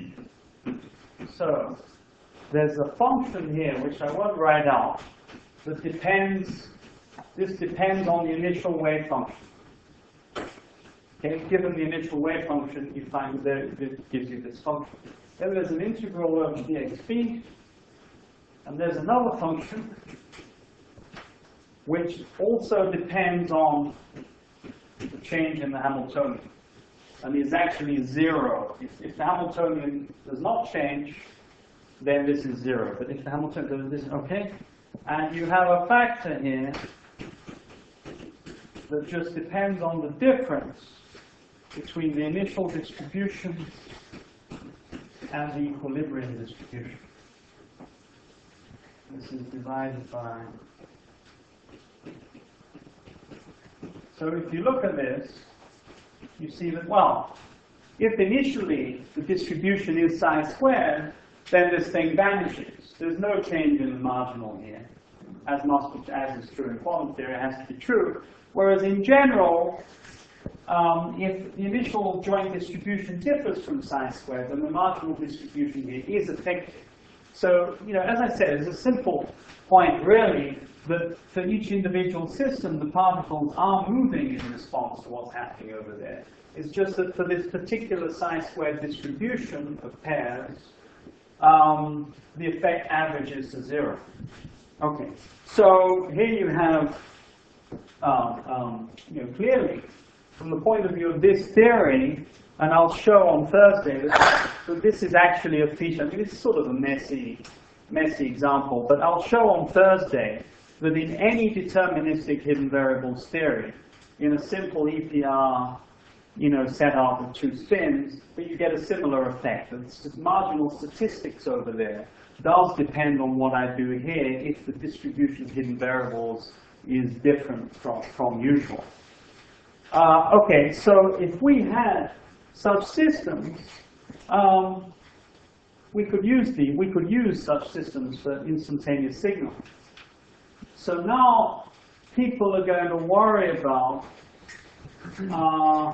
So there's a function here, which I won't write out, that depends, this depends on the initial wave function. Okay, given the initial wave function, you find that it gives you this function. Then there's an integral over dxp, and there's another function which also depends on change in the Hamiltonian, and is actually zero. If, if the Hamiltonian does not change, then this is zero. But if the Hamiltonian does this, okay? And you have a factor here that just depends on the difference between the initial distribution and the equilibrium distribution. This is divided by... So if you look at this, you see that, well, if initially the distribution is psi squared, then this thing vanishes. There's no change in the marginal here, as must be, as is true in quantum theory, it has to be true. Whereas in general, um, if the initial joint distribution differs from psi squared, then the marginal distribution here is affected. So, you know, as I said, it's a simple point, really, that for each individual system, the particles are moving in response to what's happening over there. It's just that for this particular psi squared distribution of pairs, um, the effect averages to zero. Okay, so here you have, um, um, you know, clearly, from the point of view of this theory, and I'll show on Thursday that, that this is actually a feature. I mean, it's sort of a messy, messy example, but I'll show on Thursday that in any deterministic hidden variables theory, in a simple E P R, you know, setup with two spins, but you get a similar effect. The marginal statistics over there does depend on what I do here if the distribution of hidden variables is different from, from usual. Uh, okay, so if we had such systems, um, we could use the we could use such systems for instantaneous signal. So now people are going to worry about uh,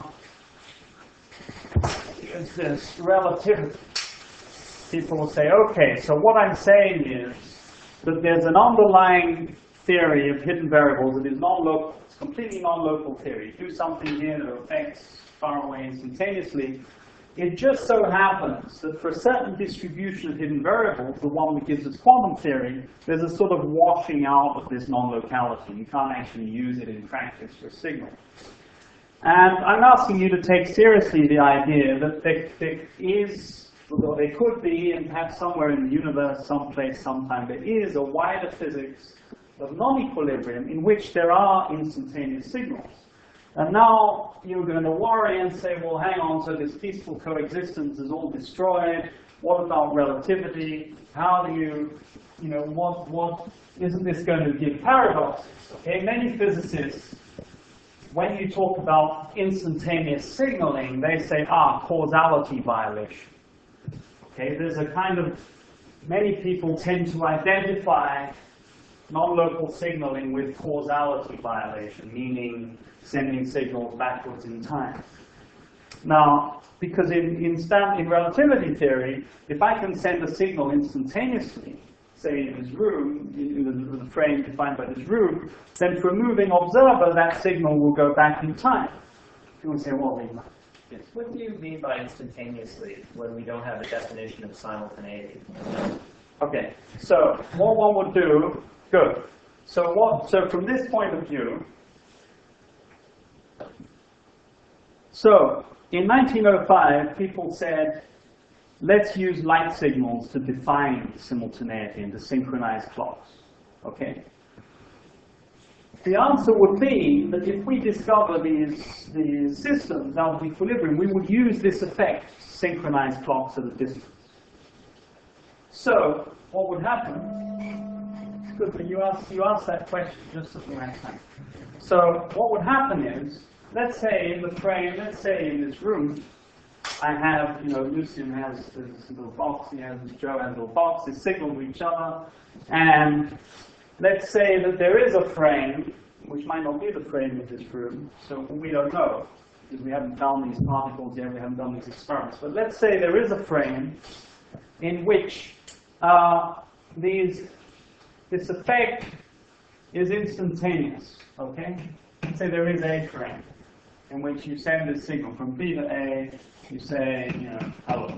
is this relativity. People will say, okay, so what I'm saying is that there's an underlying theory of hidden variables that is non-local, it's completely non-local theory. You do something here that affects far away instantaneously. It just so happens that for a certain distribution of hidden variables, the one that gives us quantum theory, there's a sort of washing out of this non-locality. You can't actually use it in practice for a signal. And I'm asking you to take seriously the idea that there, there is, or there could be, and perhaps somewhere in the universe, someplace, sometime, there is a wider physics of non-equilibrium in which there are instantaneous signals. And now you're going to worry and say, well, hang on, so this peaceful coexistence is all destroyed. What about relativity? How do you, you know, what, what, isn't this going to give paradoxes? Okay, many physicists, when you talk about instantaneous signaling, they say, ah, causality violation. Okay, there's a kind of, many people tend to identify non-local signaling with causality violation, meaning sending signals backwards in time. Now, because in, in, stand, in relativity theory, if I can send a signal instantaneously, say in this room, in the frame defined by this room, then for a moving observer, that signal will go back in time. You will say, well, yes. What do you mean by instantaneously when we don't have a definition of simultaneity? Okay, so what one would do, good. So what? So from this point of view, so in nineteen oh five, people said, let's use light signals to define simultaneity and to synchronize clocks. Okay. The answer would be that if we discover these, these systems out of equilibrium, we would use this effect to synchronize clocks at a distance. So what would happen? Good, but you asked, you asked that question just at the right time. So what would happen is, let's say in the frame, let's say in this room, I have, you know, Lucian has this little box, he has, Joe has a little box, they signal to each other, and let's say that there is a frame, which might not be the frame of this room, so we don't know, because we haven't done these particles yet, we haven't done these experiments, but let's say there is a frame in which uh, these, this effect is instantaneous, okay? Let's say there is a frame in which you send a signal from B to A, you say, you know, hello.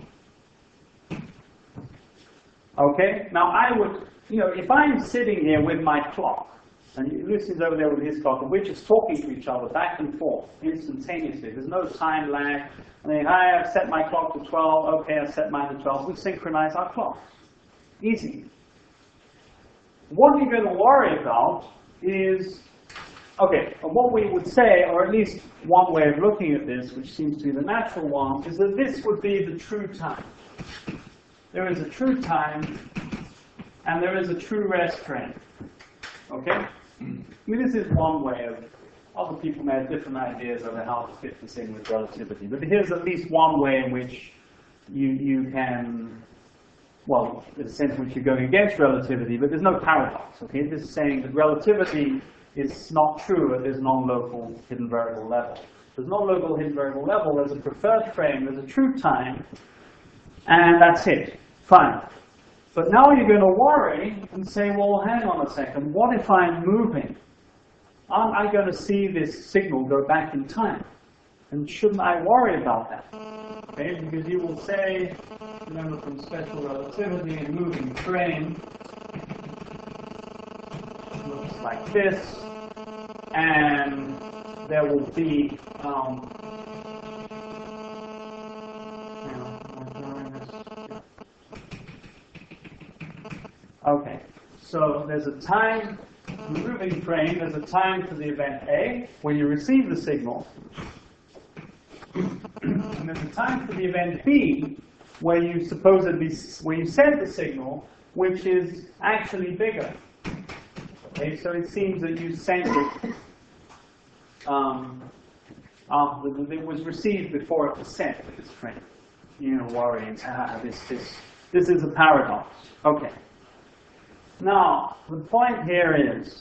Okay? Now I would, you know, if I'm sitting here with my clock, And Lucy's over there with his clock, and we're just talking to each other back and forth instantaneously. There's no time lag. I mean, hi, I've set my clock to twelve. Okay, I've set mine to twelve. We synchronize our clocks. Easy. What you're going to worry about is, okay, what we would say, or at least one way of looking at this, which seems to be the natural one, is that this would be the true time. There is a true time, and there is a true rest frame. Okay? I mean, this is one way of, other people may have different ideas over how to fit this in with relativity, but here's at least one way in which you, you can, well, in a sense in which you're going against relativity, but there's no paradox, okay? This is saying that relativity is not true at this non-local hidden variable level. There's non-local hidden variable level, there's a preferred frame, there's a true time, and that's it. Fine. But now you're going to worry and say, well, hang on a second, what if I'm moving? Aren't I going to see this signal go back in time? And shouldn't I worry about that? Okay, because you will say, remember from special relativity, a moving frame looks like this, and there will be, um, hang on, am I drawing this? Okay, so there's a time, the moving frame, there's a time for the event A, when you receive the signal, and there's a time for the event B, where you supposedly, where you send the signal, which is actually bigger. Okay, so it seems that you sent it, um, after the, it was received before it was sent to this frame. You know, worrying, ah, this, this, this is a paradox. Okay. Now, the point here is,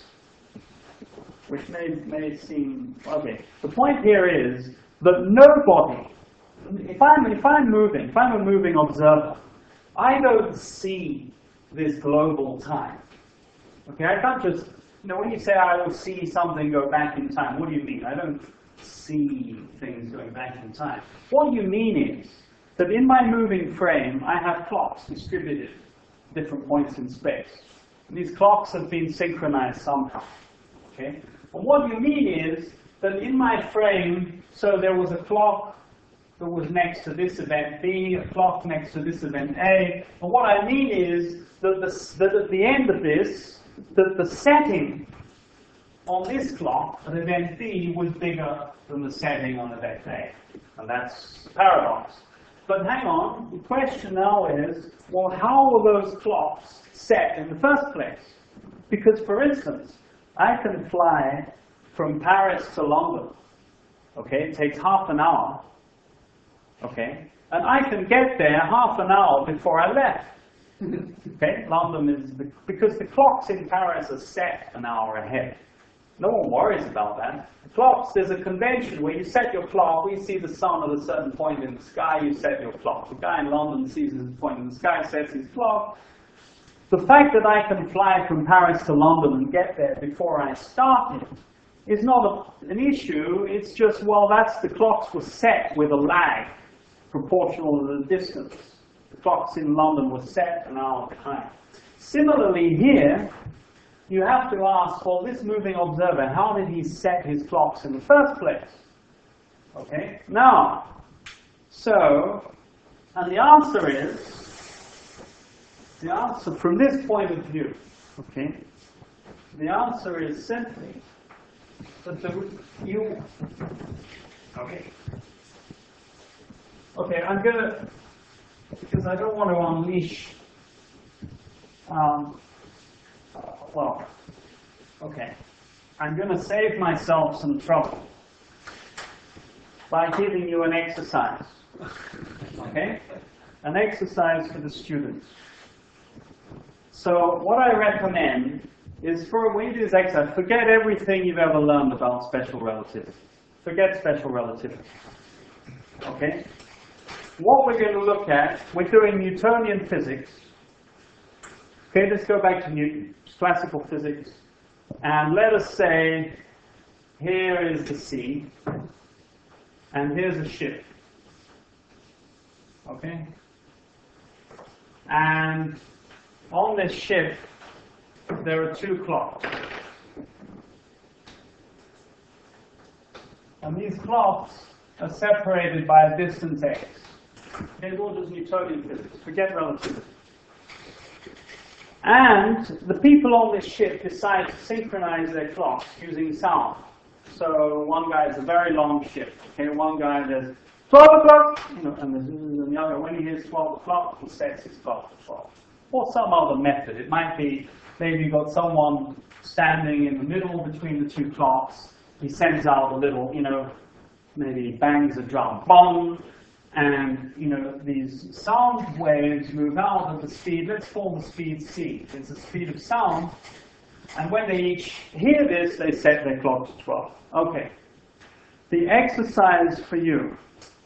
which may, may seem, okay, the point here is that nobody, if I'm, if I'm moving, if I'm a moving observer, I don't see this global time. Okay, I can't just, you know, when you say I will see something go back in time, what do you mean? I don't see things going back in time. What you mean is that in my moving frame, I have clocks distributed at different points in space. And these clocks have been synchronized somehow. Okay? And what you mean is that in my frame, so there was a clock that was next to this event B, a clock next to this event A. And what I mean is that, the, that at the end of this, that the setting on this clock at event B was bigger than the setting on event A. And that's a paradox. But hang on, the question now is, well, how were those clocks set in the first place? Because, for instance, I can fly from Paris to London. Okay, it takes half an hour. Okay, and I can get there half an hour before I left. Okay, London is, the, because the clocks in Paris are set an hour ahead. No one worries about that. The clocks, there's a convention where you set your clock, we see the sun at a certain point in the sky, you set your clock. The guy in London sees his point in the sky, sets his clock. The fact that I can fly from Paris to London and get there before I started is not a, an issue, it's just, well, that's the clocks were set with a lag proportional to the distance. The clocks in London were set an hour behind. Similarly here, you have to ask, well, this moving observer, how did he set his clocks in the first place? Okay, now, so, and the answer is, the answer from this point of view, okay, the answer is simply that the, you, okay, okay, I'm gonna, because I don't want to unleash, um, well, okay, I'm going to save myself some trouble by giving you an exercise, okay? An exercise for the students. So what I recommend is for when you do this exercise, forget everything you've ever learned about special relativity. Forget special relativity, okay? What we're going to look at, we're doing Newtonian physics. Okay, let's go back to Newton, classical physics, and let us say here is the sea, and here's a ship. Okay? And on this ship, there are two clocks. And these clocks are separated by a distance x. Okay, we'll just Newtonian physics, forget relativity. And the people on this ship decide to synchronize their clocks using sound. So one guy has a very long ship. Okay, one guy does twelve o'clock, you know, and the, the other, when he hears twelve o'clock, he sets his clock to twelve. Or some other method. It might be maybe you've got someone standing in the middle between the two clocks. He sends out a little, you know, maybe bangs a drum, bong, and you know these sound waves move out at the speed. Let's call the speed c. It's the speed of sound. And when they each hear this, they set their clock to twelve. Okay. The exercise for you.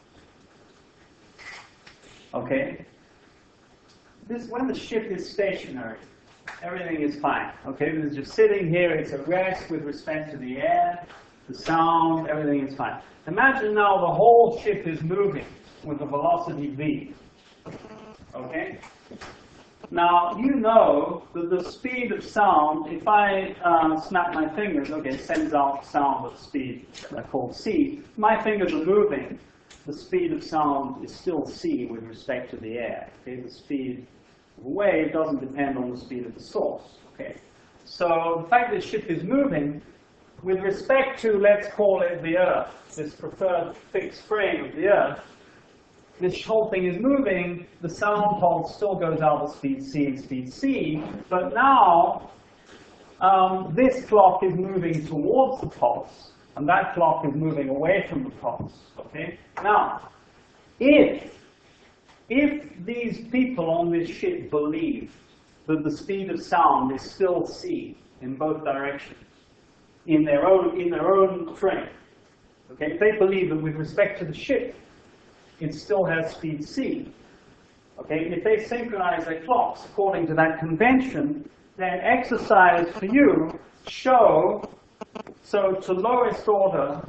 Okay. This when the ship is stationary, everything is fine. Okay, this is just sitting here. It's at rest with respect to the air, the sound. Everything is fine. Imagine now the whole ship is moving with a velocity v. Okay. Now, you know that the speed of sound, if I uh, snap my fingers, okay, it sends out sound at speed uh, called c. My fingers are moving. The speed of sound is still c with respect to the air. Okay, the speed of a wave doesn't depend on the speed of the source. Okay, so the fact that the ship is moving, with respect to, let's call it the Earth, this preferred fixed frame of the Earth, this whole thing is moving, the sound pulse still goes out at speed c and speed c, but now um, this clock is moving towards the pulse, and that clock is moving away from the pulse. Okay? Now, if, if these people on this ship believe that the speed of sound is still c in both directions, in their own, in their own frame, okay? If they believe that with respect to the ship, it still has speed c. Okay, if they synchronize their clocks according to that convention, then exercise for you show, so to lowest order,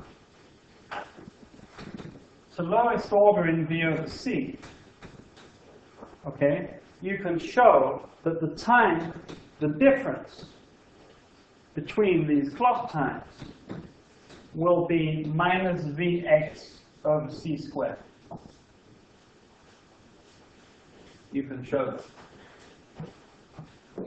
to lowest order in v over c, okay, you can show that the time, the difference between these clock times will be minus vx over c squared. You can show that.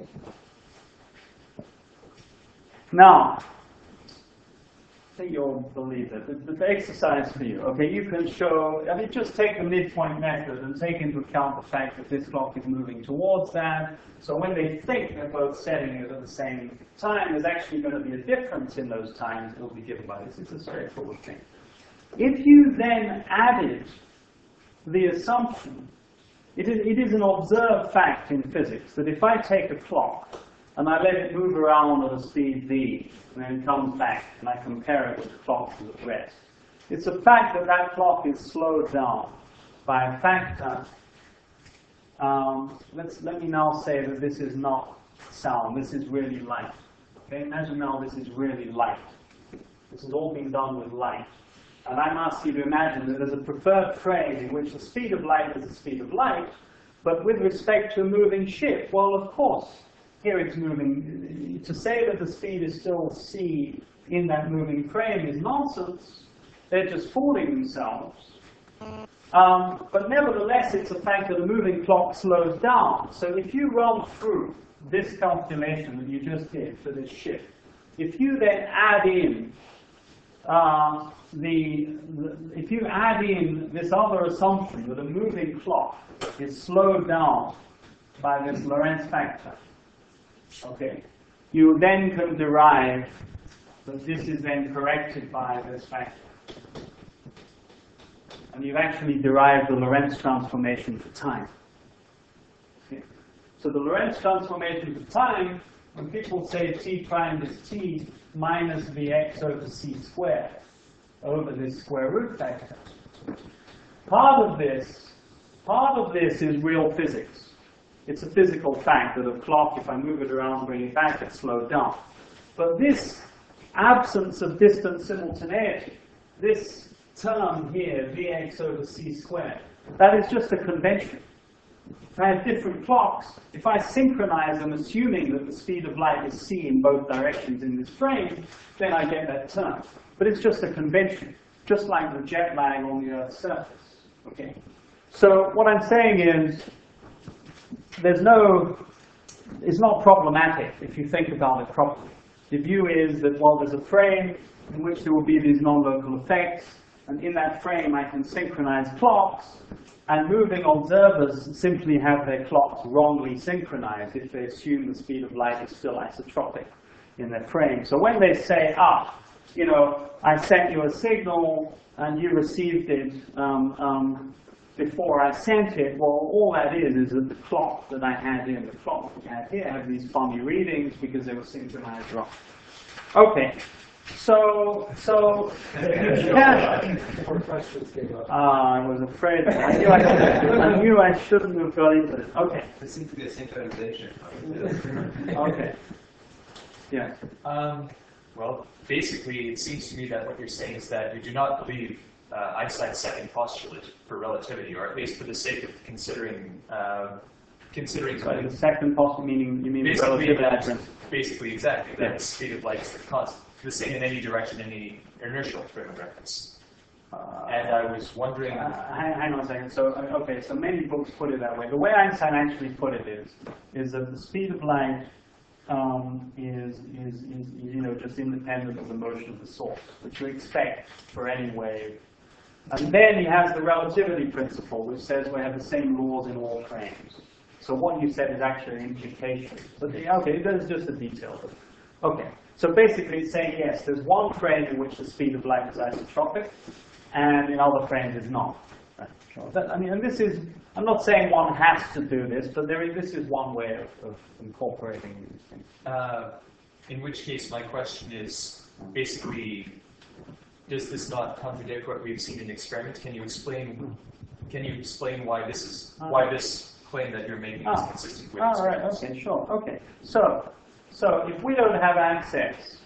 Now, I think you'll believe it. The, the exercise for you. Okay, you can show, I mean, just take the midpoint method and take into account the fact that this clock is moving towards that. So when they think they're both setting it at the same time, there's actually going to be a difference in those times that will be given by this. It's a straightforward thing. If you then added the assumption, it is, it is an observed fact in physics that if I take a clock and I let it move around at a speed v, and then it comes back, and I compare it with the clock to the rest, it's a fact that that clock is slowed down by a factor. Um, let's, let me now say that this is not sound, this is really light. Okay, imagine now this is really light. This has all been done with light. And I'm asking you to imagine that there's a preferred frame in which the speed of light is the speed of light, but with respect to a moving ship, well, of course, here it's moving. To say that the speed is still c in that moving frame is nonsense. They're just fooling themselves. Um, but nevertheless, it's a fact that a moving clock slows down. So if you run through this calculation that you just did for this ship, if you then add in uh, the, the, if you add in this other assumption that a moving clock is slowed down by this Lorentz factor, okay, you then can derive that this is then corrected by this factor. And you've actually derived the Lorentz transformation for time. Okay. So the Lorentz transformation for time, when people say t prime is t minus vx over c squared over this square root factor, part of this, part of this is real physics. It's a physical fact that a clock, if I move it around, bring it back, it's slowed down. But this absence of distance simultaneity, this term here, vx over c squared, that is just a convention. If I have different clocks, if I synchronize them assuming that the speed of light is c in both directions in this frame, then I get that term. But it's just a convention. just like the jet lag on the Earth's surface. Okay. So what I'm saying is, there's no, it's not problematic if you think about it properly. The view is that, well, there's a frame in which there will be these non-local effects, and in that frame I can synchronize clocks, and moving observers simply have their clocks wrongly synchronized if they assume the speed of light is still isotropic in their frame. So when they say, ah, you know, I sent you a signal and you received it um, um, before I sent it, well, all that is is that the clock that I had here, the clock we had here, had these funny readings because they were synchronized wrong. Okay, so, so, yeah. Ah, I was afraid. I knew I, I knew I shouldn't have got into it. Okay. There seems to be a synchronization. Okay. Yeah. Um, well, basically, it seems to me that what you're saying is that you do not believe uh, Einstein's second postulate for relativity, or at least for the sake of considering uh, considering. So the second postulate, meaning you mean basically, relativity that, principle. basically, exactly. That Yeah. the speed of light is the constant, the same in any direction, in any inertial frame of reference. Uh, And I was wondering. Uh, hang, hang on a second. So, uh, okay, so many books put it that way. The way Einstein actually put it is, is that the speed of light um, is, is, is, you know, just independent of the motion of the source, which you expect for any wave. And then he has the relativity principle, which says we have the same laws in all frames. So what you said is actually an implication. So, okay, that's just a detail. Okay, so basically it's saying, yes, there's one frame in which the speed of light is isotropic, and in other frames it's not. That, I mean, and this is, I'm not saying one has to do this, but there is, this is one way of, of incorporating these things. Uh, in which case, my question is basically, does this not contradict what we've seen in experiments? Can you explain? Can you explain why this is why this claim that you're making is Ah, consistent with all right, experiments? okay, sure, okay. So, so if we don't have access,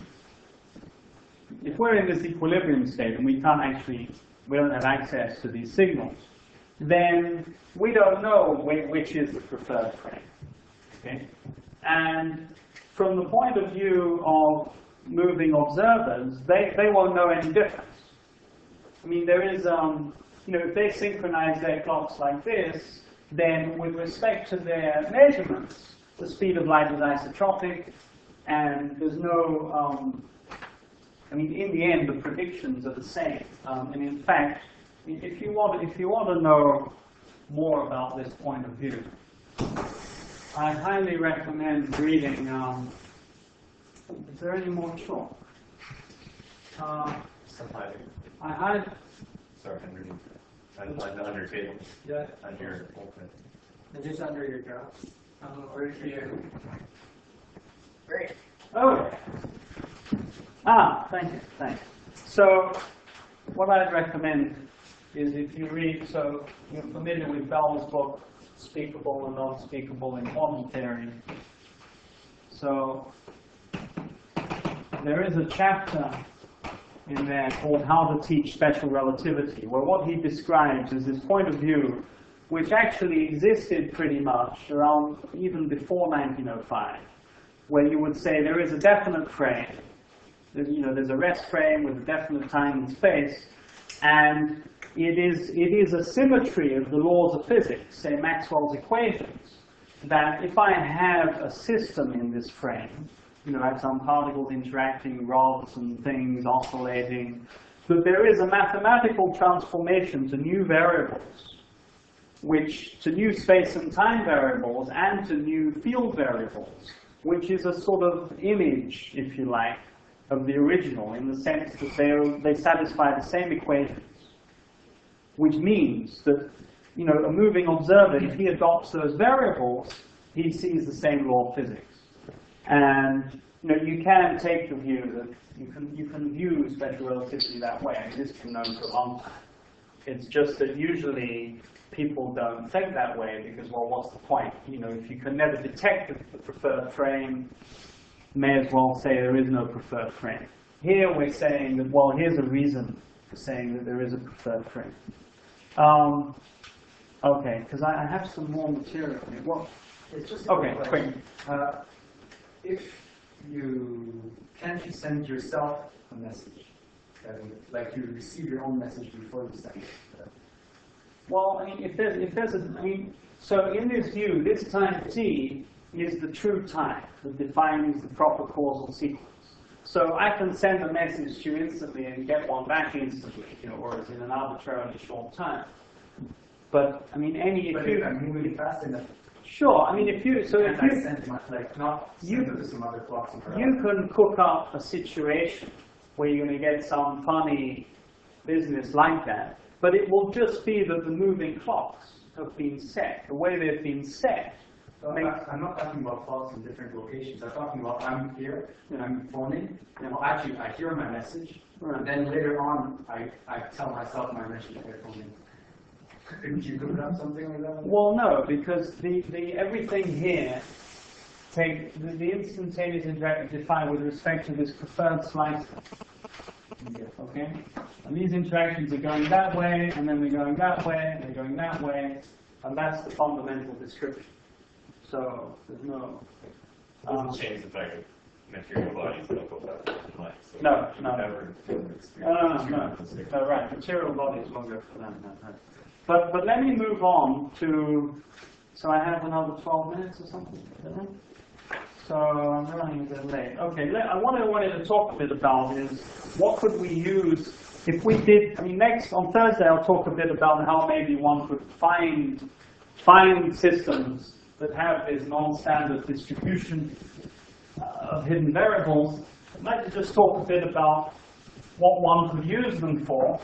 if we're in this equilibrium state and we can't actually, we don't have access to these signals, then we don't know whi- which is the preferred frame. Okay? And from the point of view of moving observers, they, they won't know any difference. I mean, there is, um, you know, if they synchronize their clocks like this, then with respect to their measurements, the speed of light is isotropic, and there's no, um, I mean, in the end, the predictions are the same. Um, and in fact, if you want, if you want to know more about this point of view, I highly recommend reading. Um, is there any more chalk? Uh, I had. Sorry, underneath. Under, under table. Yeah. On your open. And just under your jaw. Um, right here. Great. Oh. Ah, thank you, thanks. So, what I'd recommend is if you read, so you're familiar with Bell's book, Speakable and Non-Speakable in Quantum Theory. So, there is a chapter in there called How to Teach Special Relativity, where what he describes is this point of view which actually existed pretty much around even before nineteen oh five, where you would say there is a definite frame. There's, you know, there's a rest frame with a definite time and space, and it is, it is a symmetry of the laws of physics, say Maxwell's equations, that if I have a system in this frame, you know, I have some particles interacting, rods and things oscillating, that there is a mathematical transformation to new variables, which, to new space and time variables, and to new field variables, which is a sort of image, if you like, of the original, in the sense that they, are, they satisfy the same equations. Which means that, you know, a moving observer, if he adopts those variables, he sees the same law of physics. And, you know, you can take the view that you can, you can view special relativity that way. I mean, this has been known for a long time. It's just that usually people don't think that way because, well, what's the point? You know, if you can never detect the preferred frame, may as well say there is no preferred frame. Here we're saying that, well, here's a reason for saying that there is a preferred frame. Um, okay, because I, I have some more material here. Well, It's just a okay, quick quick. question. Uh, if you can't you send yourself a message, Um, like you receive your own message before you send it. Well, I mean, if there's, if there's a, I mean, so in this view, this time t is the true time that defines the proper causal sequence. So I can send a message to you instantly and get one back instantly, you know, or in an arbitrarily short time. But I mean, any if But you if I'm moving fast enough, sure, I mean, if you so if and I you send my, like not You- send it to some other clocks in parallel. you can cook up a situation where you're going to get some funny business like that, but it will just be that the moving clocks have been set. The way they've been set So I'm makes not- I'm not talking about clocks in different locations. I'm talking about I'm here and I'm phoning, and well, actually I hear my message, Right. and then later on I, I tell myself my message by phoning. Couldn't you cook up something like that? well, no, because the, the everything here take the, the instantaneous interaction defined with respect to this preferred slice. Okay, and these interactions are going that way, and then they're going that way, and they're going that way, and that's the fundamental description. So there's no. It doesn't um, change the fact that material bodies don't go back in life. So No, you no. never experience No, no, no, no. No, right, material bodies won't go for that. No, no. But, but let me move on to, so I have another twelve minutes or something, don't I? So I'm running a bit late. Okay, let, I wanted, wanted to talk a bit about is what could we use if we did, I mean next, on Thursday I'll talk a bit about how maybe one could find, find systems that have this non-standard distribution uh, of hidden variables. I'd like to just talk a bit about what one could use them for.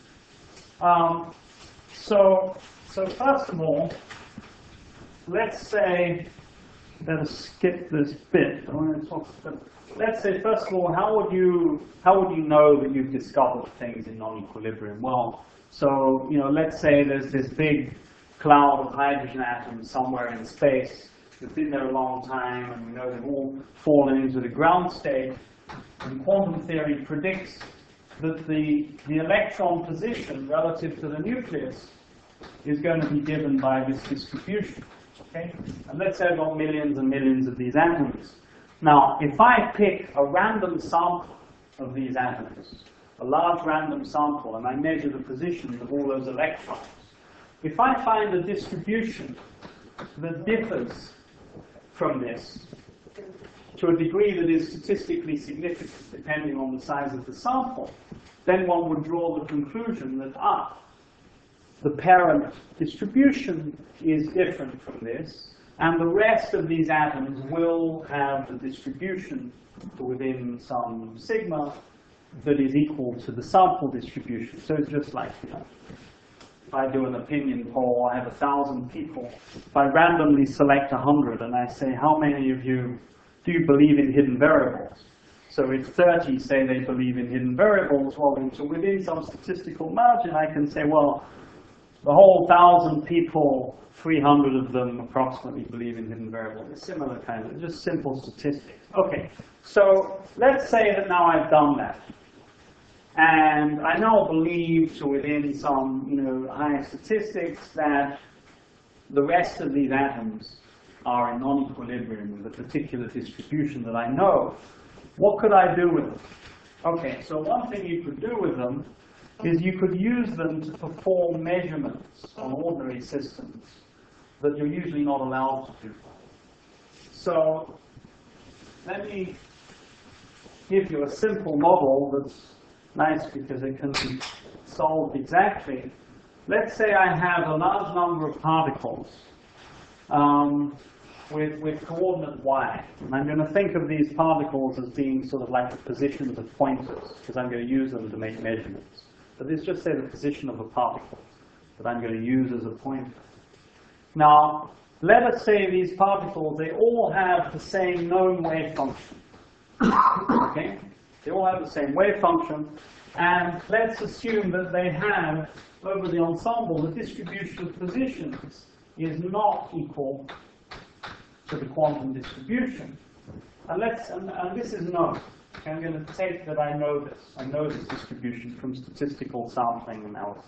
Um, so, so first of all, let's say, let's skip this bit. I want to talk about, let's say, first of all, how would you how would you know that you've discovered things in non-equilibrium? Well, so you know, let's say there's this big cloud of hydrogen atoms somewhere in space. They've been there a long time, and we know they've all fallen into the ground state. And quantum theory predicts that the, the electron position relative to the nucleus is going to be given by this distribution. Okay? And let's say I've got millions and millions of these atoms. Now, if I pick a random sample of these atoms, a large random sample, and I measure the position of all those electrons, if I find a distribution that differs from this to a degree that is statistically significant depending on the size of the sample, then one would draw the conclusion that, ah, the parent distribution is different from this, and the rest of these atoms will have the distribution within some sigma that is equal to the sample distribution. So it's just like, you know, if I do an opinion poll, I have a thousand people. If I randomly select a hundred and I say, how many of you do you believe in hidden variables? So if thirty say they believe in hidden variables, well, so within some statistical margin, I can say, well, the whole thousand people, three hundred of them approximately believe in hidden variables. It's similar kind of, just simple statistics. Okay, so let's say that now I've done that. And I now believe, to within some, you know, high statistics, that the rest of these atoms are in non-equilibrium with a particular distribution that I know. What could I do with them? Okay, so one thing you could do with them is you could use them to perform measurements on ordinary systems that you're usually not allowed to do. So let me give you a simple model that's nice because it can be solved exactly. Let's say I have a large number of particles um, with, with coordinate y. And I'm going to think of these particles as being sort of like the positions of pointers, because I'm going to use them to make measurements. But let's just say the position of a particle that I'm going to use as a pointer. Now, let us say these particles, they all have the same known wave function. Okay? They all have the same wave function, and let's assume that they have, over the ensemble, the distribution of positions is not equal to the quantum distribution. And let's, and, and this is known. Okay, I'm going to take that I know this. I know this distribution from statistical sampling analysis.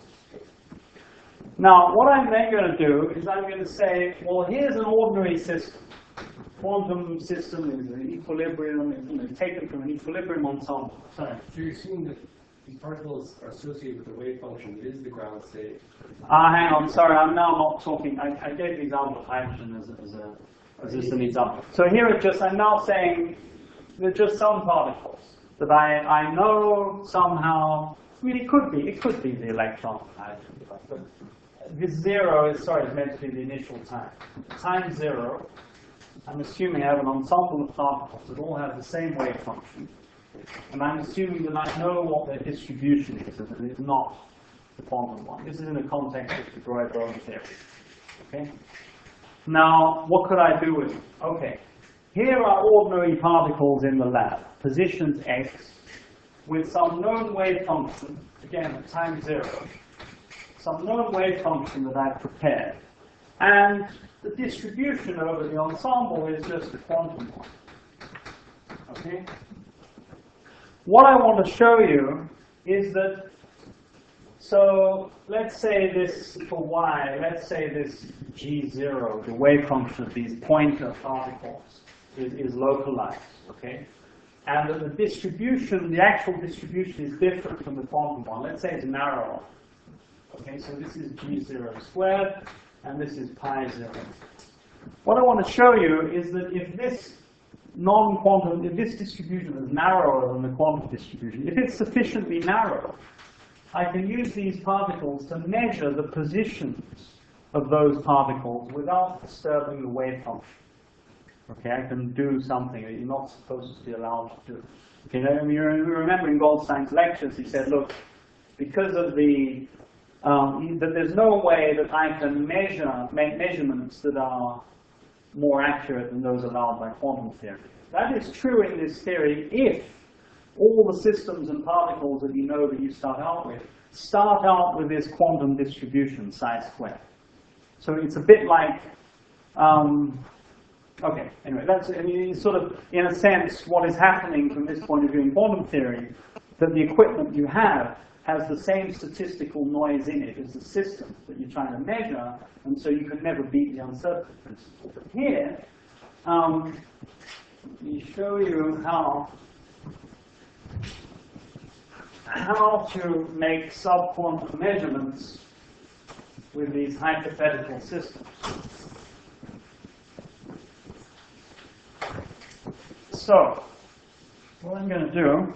Now, what I'm then going to do is I'm going to say, well, here's an ordinary system. Quantum system is an equilibrium, you know, taken from an equilibrium ensemble. Sorry. So you assume that these particles are associated with the wave function that is the ground state. Ah, hang on, sorry, I'm now not talking. I, I gave the example of hydrogen as, a- as, a, as just an example. So here it's just, I'm now saying there are just some particles that I, I know somehow, I mean, it could be, it could be the electron of hydrogen, but this zero is, sorry, it's meant to be the initial time. Time zero, I'm assuming I have an ensemble of particles that all have the same wave function. And I'm assuming that I know what their distribution is, and that it's not the quantum one. This is in the context of the Broglie theory. Okay? Now, what could I do with it? Okay. Here are ordinary particles in the lab, positions x, with some known wave function, again at time zero, some known wave function that I've prepared. And the distribution over the ensemble is just a quantum one. Okay? What I want to show you is that, so let's say this, for y, let's say this G zero, the wave function of these pointer particles, is, is localized, okay? And that the distribution, the actual distribution is different from the quantum one. Let's say it's narrower. Okay, so this is G zero squared, and this is pi zero. What I want to show you is that if this non-quantum, if this distribution is narrower than the quantum distribution, if it's sufficiently narrow, I can use these particles to measure the positions of those particles without disturbing the wave function. Okay, I can do something that you're not supposed to be allowed to do. Okay, now, you remember in Goldstein's lectures, he said, look, because of the, um, that there's no way that I can measure, make measurements that are more accurate than those allowed by quantum theory. That is true in this theory if all the systems and particles that you know that you start out with start out with this quantum distribution, psi squared. So it's a bit like, um, okay, anyway, that's, I mean, it's sort of, in a sense, what is happening from this point of view in quantum theory, that the equipment you have has the same statistical noise in it as the system that you're trying to measure, and so you can never beat the uncertainty principle. But here, um, let me show you how, how to make subquantum measurements with these hypothetical systems. So, what I'm going to do,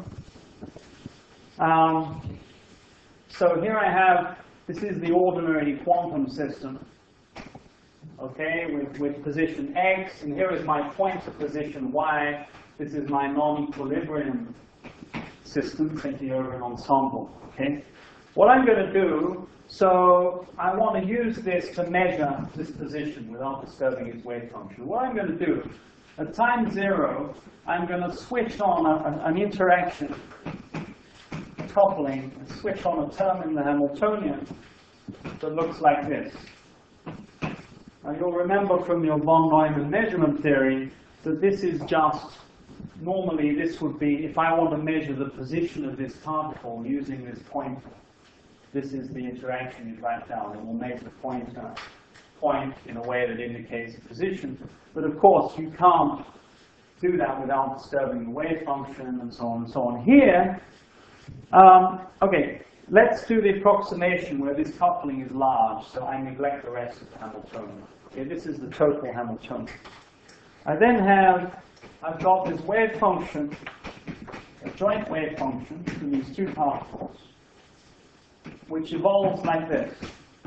um, so here I have, this is the ordinary quantum system, okay, with, with position x, and here is my pointer position y. This is my non-equilibrium system, thinking over an ensemble, okay. What I'm going to do, so I want to use this to measure this position without disturbing its wave function. What I'm going to do, at time zero, I'm going to switch on a, a, an interaction, coupling, and switch on a term in the Hamiltonian that looks like this. Now you'll remember from your von Neumann measurement theory that this is just, normally this would be, if I want to measure the position of this particle using this pointer, this is the interaction you write down. It will make the pointer point in a way that indicates the position. But of course, you can't do that without disturbing the wave function and so on and so on. Here, um, okay, let's do the approximation where this coupling is large, so I neglect the rest of the Hamiltonian. Okay, this is the total Hamiltonian. I then have, I've got this wave function, a joint wave function between these two particles, which evolves like this.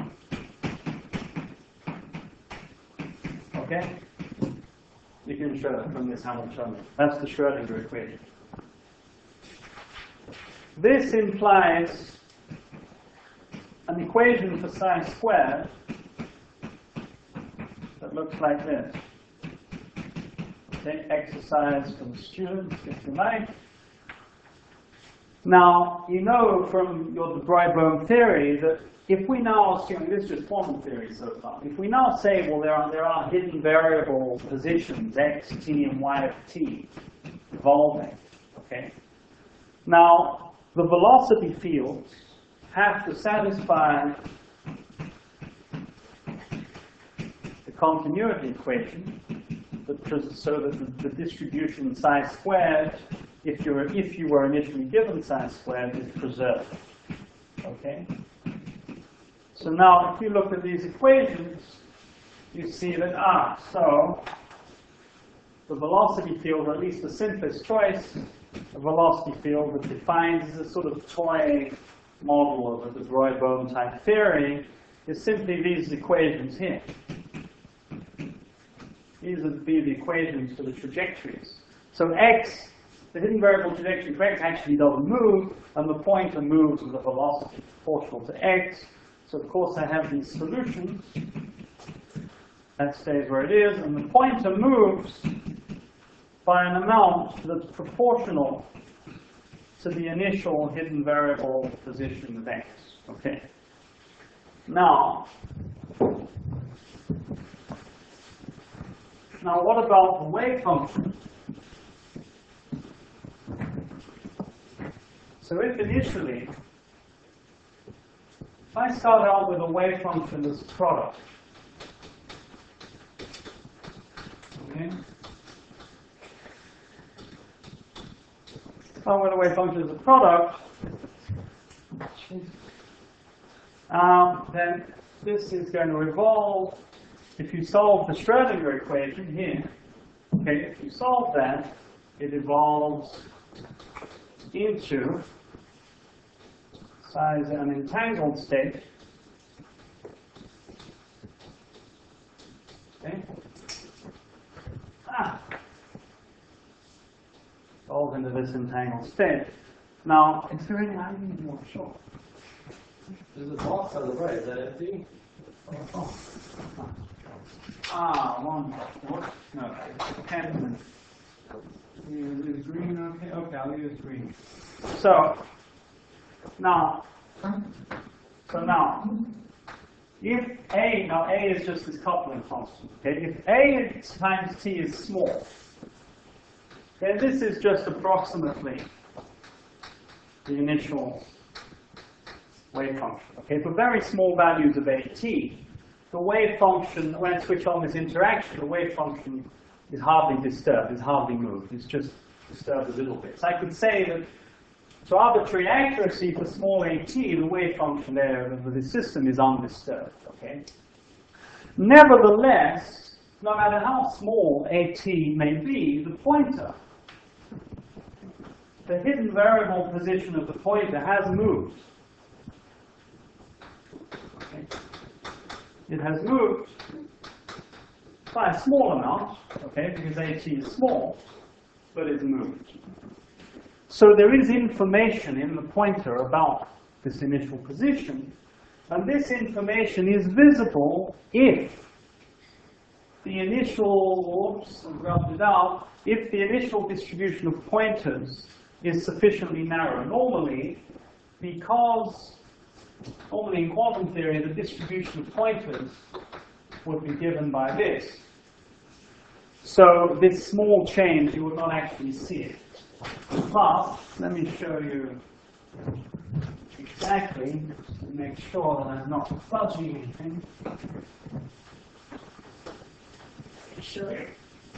Okay? You can show it from this Hamiltonian. That's the Schrödinger equation. This implies an equation for psi squared that looks like this. Okay, exercise for the students, if you like. Now, you know from your de Broglie theory that if we now assume, this is just quantum theory so far, if we now say, well, there are, there are hidden variable positions, x, t, and y of t, evolving, okay? Now, the velocity fields have to satisfy the continuity equation, that, so that the, the distribution psi squared if you were if you were initially given psi squared, is preserved. Okay. So now, if you look at these equations, you see that ah, so the velocity field, or at least the simplest choice, a velocity field that defines as a sort of toy model of the Broglie-Bohm type theory, is simply these equations here. These would be the equations for the trajectories. So x, the hidden variable trajectory for x actually doesn't move, and the pointer moves with a velocity proportional to x. So of course I have these solutions. That stays where it is, and the pointer moves by an amount that's proportional to the initial hidden variable position of x. Okay. Now, now what about the wave function? So if initially, if I start out with a wave function as product, okay, start with a wave function as a product, um, then this is going to evolve. If you solve the Schrödinger equation here, okay, if you solve that, it evolves into size an entangled state. Okay. Ah. Evolves into this entangled state. Now, is there any I need more sure? There's a box on the right, is that empty? Oh. Ah, one. What? No. Ten. Is green okay? Okay, I'll use green. So now, so now, if A, now A is just this coupling constant. Okay, if A times T is small, then this is just approximately the initial wave function. Okay, for very small values of at, the wave function, when I switch on this interaction, the wave function is hardly disturbed, is hardly moved. It's just disturbed a little bit. So I could say that to arbitrary accuracy for small at, the wave function there of this system is undisturbed. Okay. Nevertheless, no matter how small at may be, the pointer, the hidden variable position of the pointer has moved. Okay. It has moved by a small amount, okay, because at is small, but it's moved. So there is information in the pointer about this initial position, and this information is visible if the initial, oops, I rubbed it out, if the initial distribution of pointers is sufficiently narrow. Normally, because normally in quantum theory, the distribution of pointers would be given by this. So this small change, you would not actually see it. But let me show you exactly to make sure that I'm not fudging anything. Show you.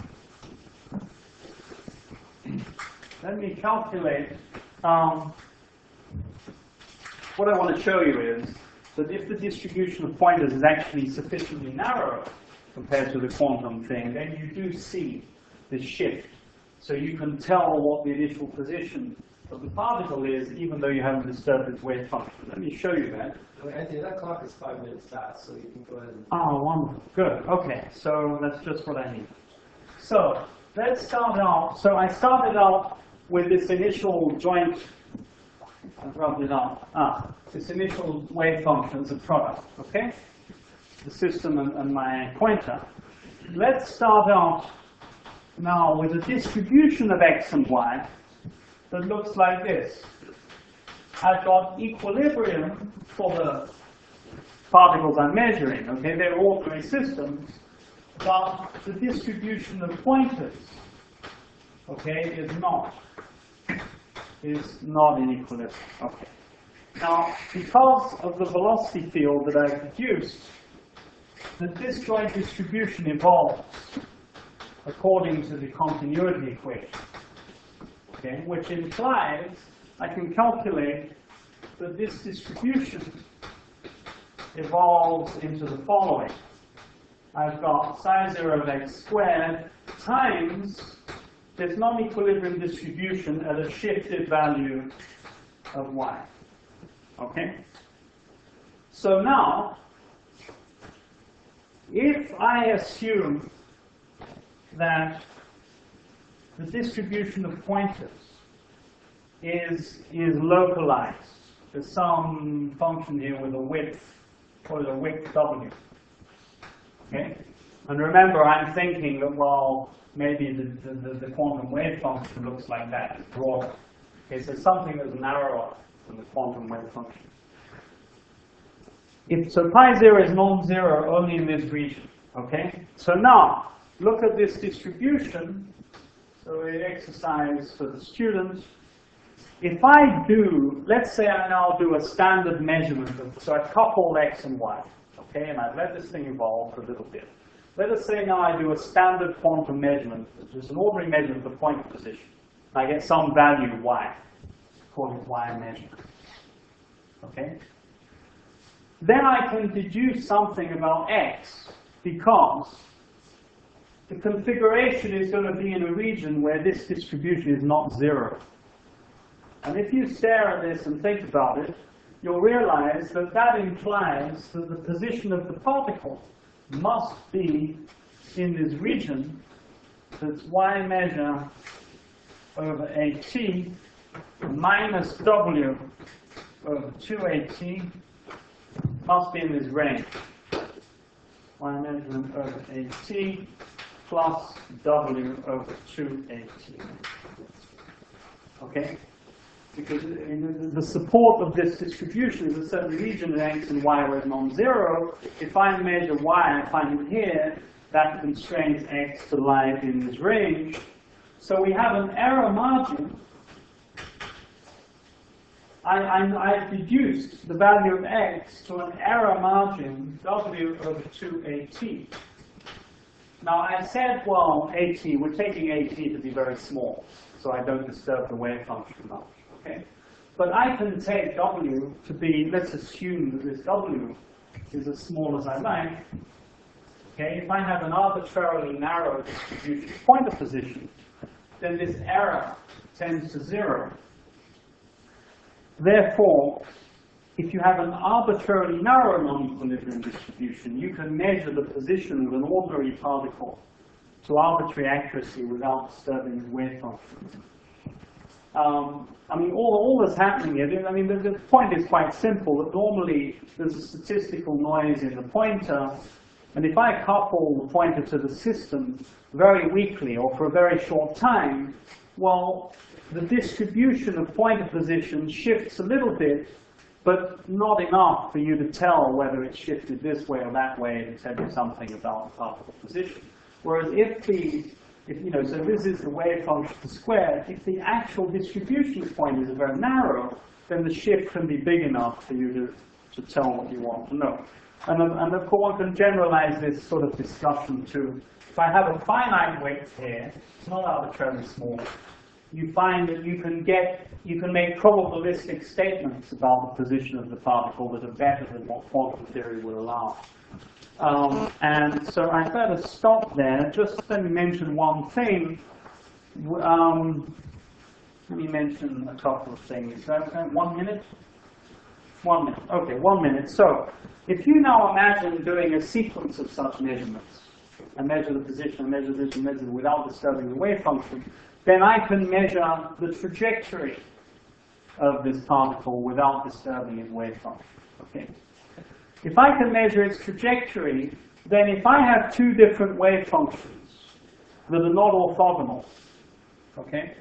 Let me calculate. Um, what I want to show you is that if the distribution of pointers is actually sufficiently narrow compared to the quantum thing, then you do see this shift. So you can tell what the initial position of the particle is, even though you haven't disturbed its wave function. Let me show you that. Wait, Anthony, that clock is five minutes fast, so you can go ahead and... Oh, wonderful. Good. Okay, so that's just what I need. So let's start out. So I started out with this initial joint, I rubbed it out, ah, this initial wave function as a product, okay? The system and, and my pointer. Let's start out now with a distribution of x and y that looks like this. I've got equilibrium for the particles I'm measuring, okay? They're ordinary systems, but the distribution of pointers, okay, is not. is not in equilibrium. Okay. Now, because of the velocity field that I produced, the disjoint distribution evolves according to the continuity equation. okay, which implies I can calculate that this distribution evolves into the following. I've got psi zero of x squared times this non-equilibrium distribution at a shifted value of y. Okay? So now, if I assume that the distribution of pointers is, is localized, there's some function here with a width, called a width w. Okay? And remember, I'm thinking that, well, maybe the, the, the quantum wave function looks like that, it's broader. Okay, so something that's narrower than the quantum wave function. If, so pi zero is non-zero only in this region. Okay? So now, look at this distribution. So an exercise for the students. If I do, let's say I now do a standard measurement of, so I've coupled x and y, okay, and I've let this thing evolve for a little bit. Let us say now I do a standard quantum measurement, just an ordinary measurement of the point position. I get some value y, call it y measure, okay? Then I can deduce something about x, because the configuration is going to be in a region where this distribution is not zero. And if you stare at this and think about it, you'll realize that that implies that the position of the particle must be in this region that's y measure over at minus w over two at must be in this range. Y measurement over at plus w over two at. Okay? Because the support of this distribution is a certain region in x and y where it's non-zero. If I measure y, I find it here, that constrains x to lie in this range. So we have an error margin. I, I, I've deduced the value of x to an error margin w over two at. Now I said, well, at, we're taking at to be very small, so I don't disturb the wave function much. Okay. But I can take w to be, let's assume that this w is as small as I like. Okay, if I have an arbitrarily narrow distribution pointer position, then this error tends to zero. Therefore, if you have an arbitrarily narrow non-equilibrium distribution, you can measure the position of an ordinary particle to arbitrary accuracy without disturbing the wave function. Um, I mean, all, all that's happening here, I mean, the, the point is quite simple, that normally there's a statistical noise in the pointer, and if I couple the pointer to the system very weakly or for a very short time, well, the distribution of pointer positions shifts a little bit, but not enough for you to tell whether it's shifted this way or that way to tell you something about the particle position. Whereas if the If, you know, so this is the wave function squared. If the actual distribution point is very narrow, then the shift can be big enough for you to, to tell what you want to know. And, and of course, one can generalize this sort of discussion to, if I have a finite width here, it's not arbitrarily small, you find that you can get, you can make probabilistic statements about the position of the particle that are better than what quantum theory would allow. Um, and so I better stop there. Just let me mention one thing. Um, let me mention a couple of things. Okay, one minute? One minute. Okay, one minute. So if you now imagine doing a sequence of such measurements, I measure the position, I measure this, and measure it without disturbing the wave function, then I can measure the trajectory of this particle without disturbing its wave function. Okay. If I can measure its trajectory, then if I have two different wave functions that are not orthogonal, okay,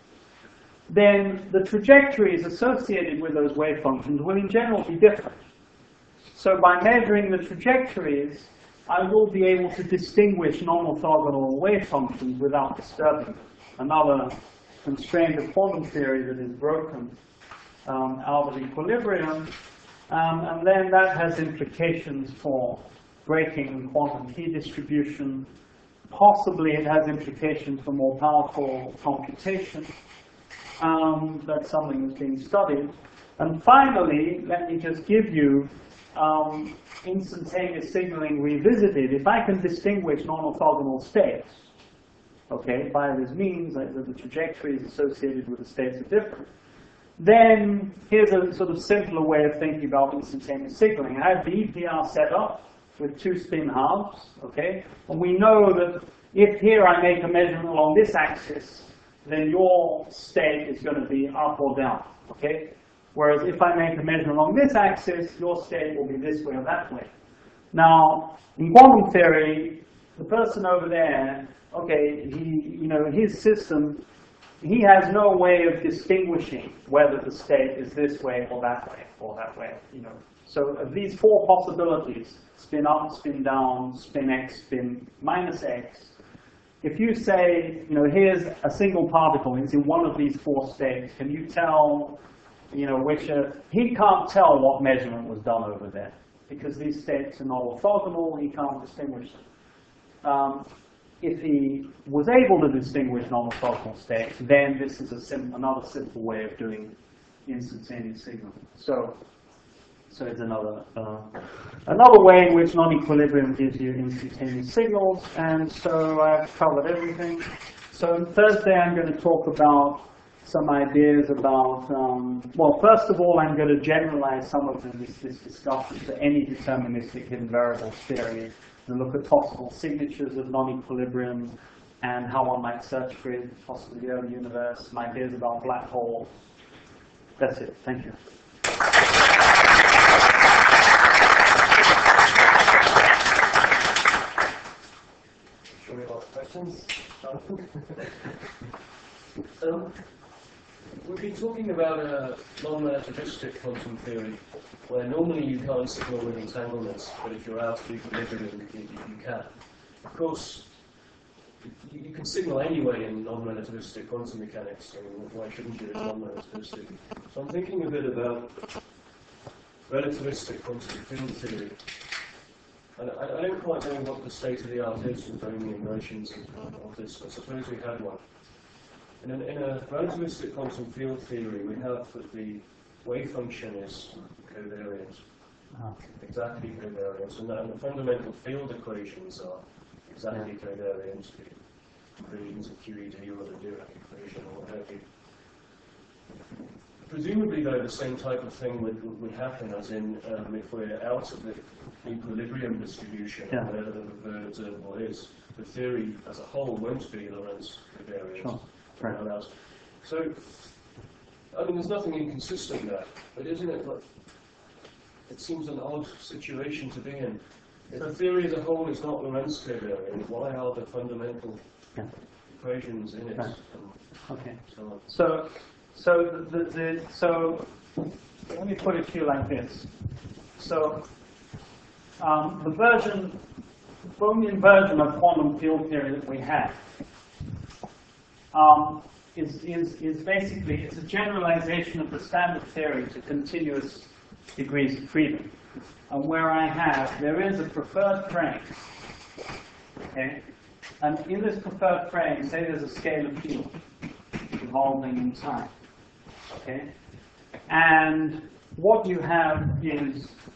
then the trajectories associated with those wave functions will in general be different. So by measuring the trajectories, I will be able to distinguish non-orthogonal wave functions without disturbing them. Another constraint of quantum theory that is broken um, out of equilibrium. Um, and then that has implications for breaking quantum key distribution. Possibly it has implications for more powerful computation. Um, that's something that's being studied. And finally, let me just give you um, instantaneous signaling revisited. If I can distinguish non-orthogonal states, okay, by this means like that the trajectories associated with the states are different, then here's a sort of simpler way of thinking about instantaneous signaling. I have the E P R set up with two spin halves, okay, and we know that if here I make a measurement along this axis, then your state is going to be up or down, okay? Whereas if I make a measurement along this axis, your state will be this way or that way. Now, in quantum theory, the person over there, okay, he, you know, his system, he has no way of distinguishing whether the state is this way or that way or that way, you know. So of these four possibilities, spin up, spin down, spin x, spin minus x, if you say, you know, here's a single particle, it's in one of these four states, can you tell, you know, which, uh, he can't tell what measurement was done over there, because these states are not orthogonal, he can't distinguish them. Um, if he was able to distinguish non-orthogonal states, then this is a sim another simple way of doing instantaneous signaling. So, so it's another uh, another way in which non-equilibrium gives you instantaneous signals. And so I've covered everything. So on Thursday I'm going to talk about some ideas about, um, well, first of all, I'm going to generalize some of this, this discussion to any deterministic hidden variables theory, and look at possible signatures of non-equilibrium and how one might search for it, possibly the early universe, some ideas about black holes. That's it. Thank you. Should we ask questions? um, we've been talking about a non-relativistic quantum theory, where normally you can't signal with entanglements, but if you're out of equilibrium, you, you can. Of course, you, you can signal anyway in non-relativistic quantum mechanics, so why shouldn't you? It's non-relativistic. So I'm thinking a bit about relativistic quantum field theory. And I, I don't quite know what the state of the art is with only versions of, of this, but suppose we had one. And in, in a relativistic quantum field theory, we have that the wave function is covariant, Oh. exactly covariant, and, that, and the fundamental field equations are exactly covariant, the equations of Q E D or the Dirac equation or what have you. Presumably, though, the same type of thing would, would happen, as in um, if we're out of the equilibrium distribution, Yeah. whatever the observable is, the theory as a whole won't be Lorentz covariant. Sure. Right. Else. So, I mean, there's nothing inconsistent there, but isn't it? Like, it seems an odd situation to be in. If the theory as a whole is not Lorentz covariant, why are the fundamental Yeah. equations in it? Right. And Okay. so on? So, so the, the so let me put it to you like this. So, um, the version, the Brownian version of quantum field theory that we have um, is is is basically it's a generalization of the standard theory to continuous degrees of freedom, and where I have there is a preferred frame. Okay. And in this preferred frame, say there's a scalar field evolving in time, okay? And what you have is